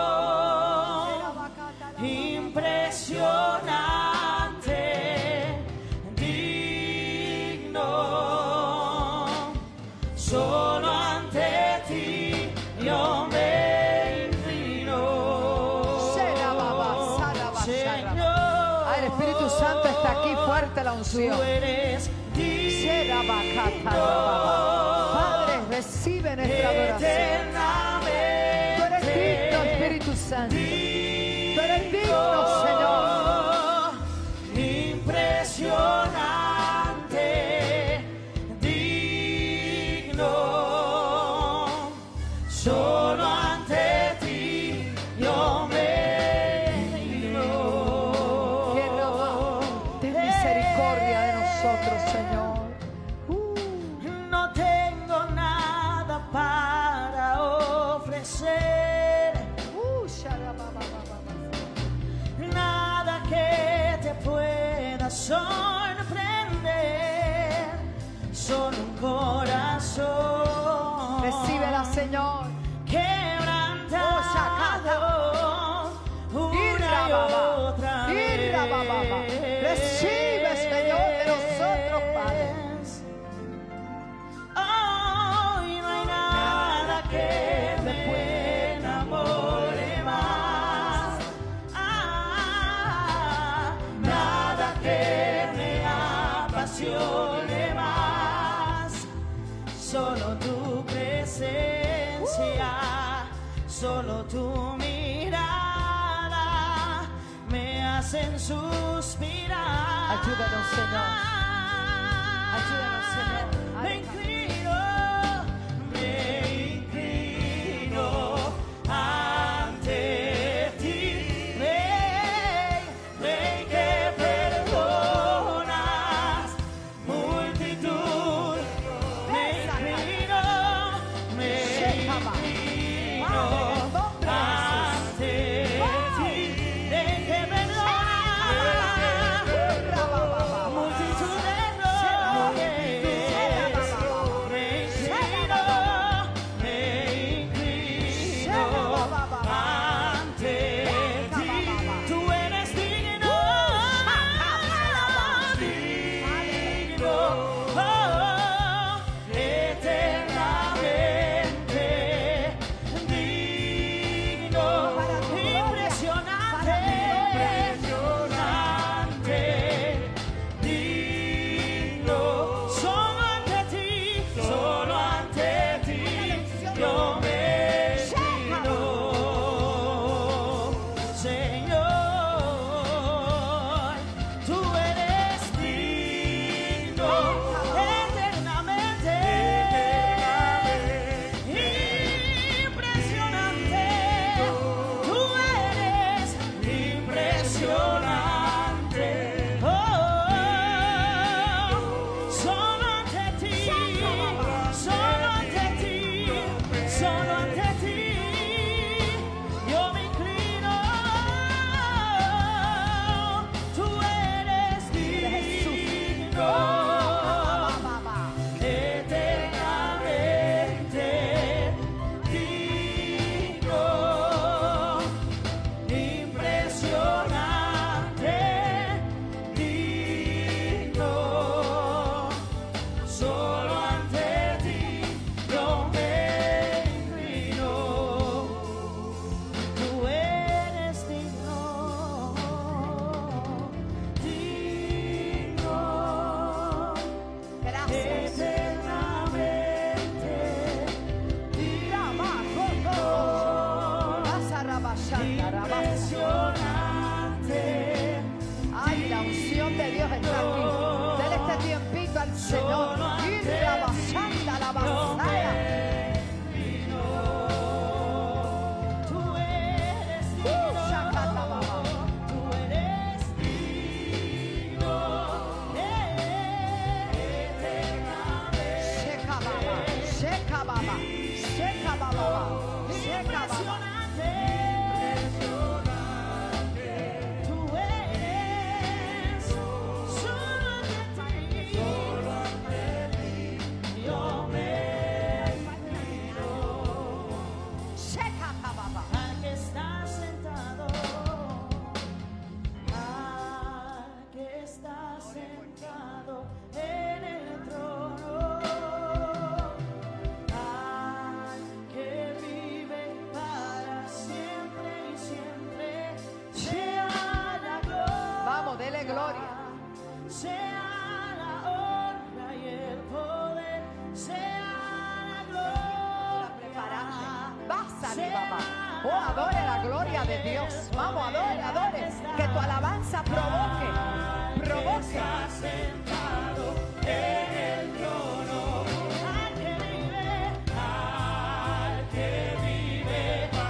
impresionante, digno, solo ante ti yo me inclino. Señor, Ah, el Espíritu Santo está aquí, fuerte la unción. tú eres digno, Padre, recibe nuestra adoración. Tú eres digno, Espíritu Santo. Tú eres digno, Señor. Impresionante, digno, solo ante ti yo me inclino. Ten misericordia de nosotros, Señor. No tengo nada para ofrecer, Uh, shalababababa. nada que te pueda sorprender, solo un corazón Recíbela, Señor. quebrantado una y otra vez. Recibe, Señor, de nosotros, Padre. Oh, y no hay nada que me enamore más. Ah, Solo tu mirada me hacen suspirar. Ayúdanos, Señor. Ayúdanos, Señor. Me inclino, me inclino ante ti. Rey, Rey que perdonas multitud. Me inclino, me inclino ante ti. Rey que perdonas multitud de errores. Me inclino, me inclino ante ti. Tú eres digno, digno, oh, eternamente digno, impresionante, impresionante, digno. Solo ante ti, solo ante ti, yo me inclino, Señor. Tú eres digno, eternamente, impresionante. Tú eres impresionante. Oh, solo ante ti, solo ante ti, solo ante ti, yo me inclino. Tú eres digno, eternamente digno, impresionante, digno. Solo ante ti yo me inclino. Tú eres digno, digno, Gracias. eternamente digno, impresionante. Ay, la unción de Dios está aquí. Dele este tiempito al Señor. Y la basanda, la basaya. Tú eres digno, tú eres digno, eternamente Sheka baba, sheka baba, sheka baba, sheka baba. impresionante. Tú eres solo ante ti, solo ante ti, yo me inclino. Sheka baba. Al que está sentado, al que está sentado en el trono, al que vive para siempre y siempre, sea la gloria. Vamos, dele gloria. Sea la honra y el poder, sea la gloria. Básale, papá. Oh, adore la gloria de Dios. Vamos, adore, adore. Que tu alabanza provoque, provoque. Sentado en el trono, al que vive, al que vive,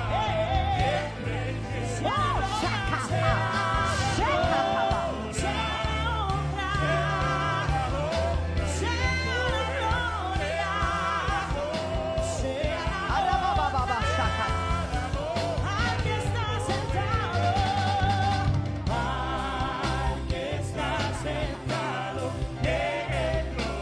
Oh, shaka, sheka baba. sea la honra, sea la gloria, sea la Alaba, baba, baba, shaka. al que está sentado, al que está sentado en el trono.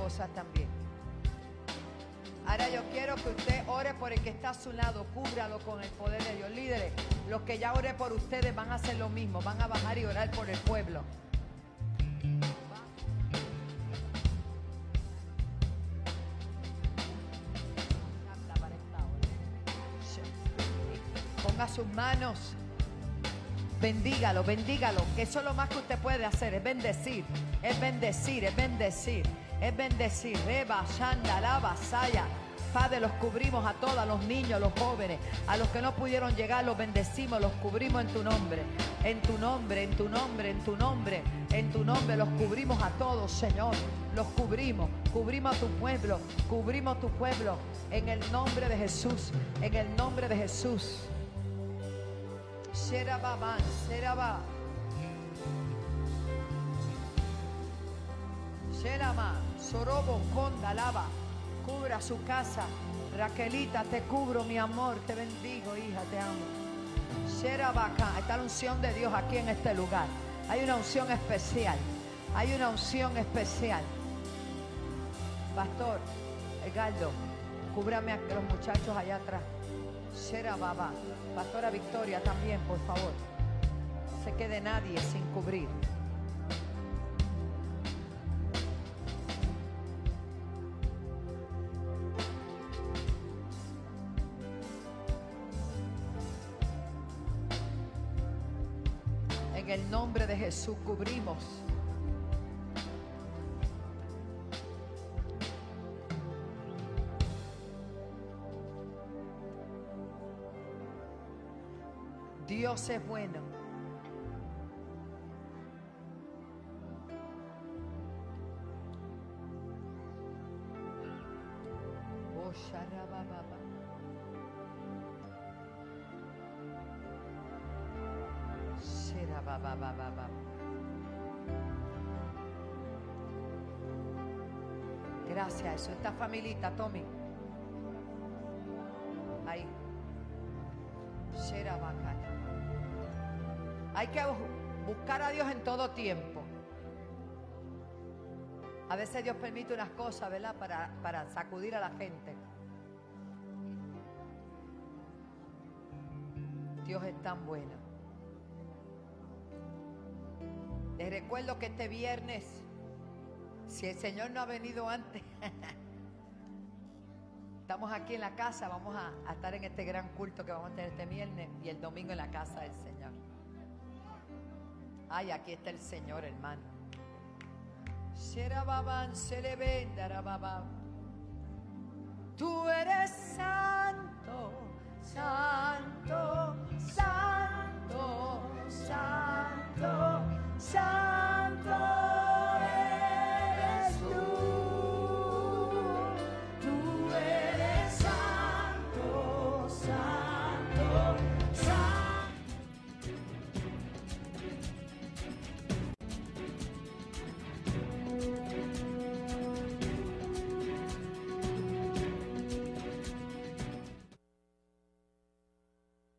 esposas también. Ahora yo quiero que usted ore por el que está a su lado, cúbralo con el poder de Dios. Líderes, los que ya oré por ustedes van a hacer lo mismo, van a bajar y orar por el pueblo. Ponga sus manos, bendígalo, bendígalo, que eso es lo más que usted puede hacer, es bendecir, es bendecir, es bendecir, es bendecir. Reba, Shanda, la vasalla. Padre, los cubrimos a todos, a los niños, a los jóvenes, a los que no pudieron llegar, los bendecimos, los cubrimos en tu nombre, en tu nombre, en tu nombre, en tu nombre, en tu nombre, los cubrimos a todos, Señor, los cubrimos, cubrimos a tu pueblo, cubrimos a tu pueblo, en el nombre de Jesús, en el nombre de Jesús. Sherababa, Sheraba, Sherama, Sorobo, Conda, Lava. Cubra su casa. Raquelita, te cubro, mi amor. Te bendigo, hija, te amo. Sherabaka. Está la unción de Dios aquí en este lugar. Hay una unción especial. Hay una unción especial. Pastor Edgardo, cúbrame a los muchachos allá atrás. Sherababa. Pastora Victoria también, por favor. No se quede nadie sin cubrir. En el nombre de Jesús cubrimos. Dios es bueno. Oh, Sharababa. Sharababa. Gracias, eso. Esta familita, Tommy. Ahí. Sherabaka. Hay que buscar a Dios en todo tiempo. A veces Dios permite unas cosas, ¿verdad? Para, para sacudir a la gente. Dios es tan bueno. Les recuerdo que este viernes, si el Señor no ha venido antes, estamos aquí en la casa, vamos a, a estar en este gran culto que vamos a tener este viernes y el domingo en la casa del Señor. Ay, aquí está el Señor, hermano. Tú eres santo, santo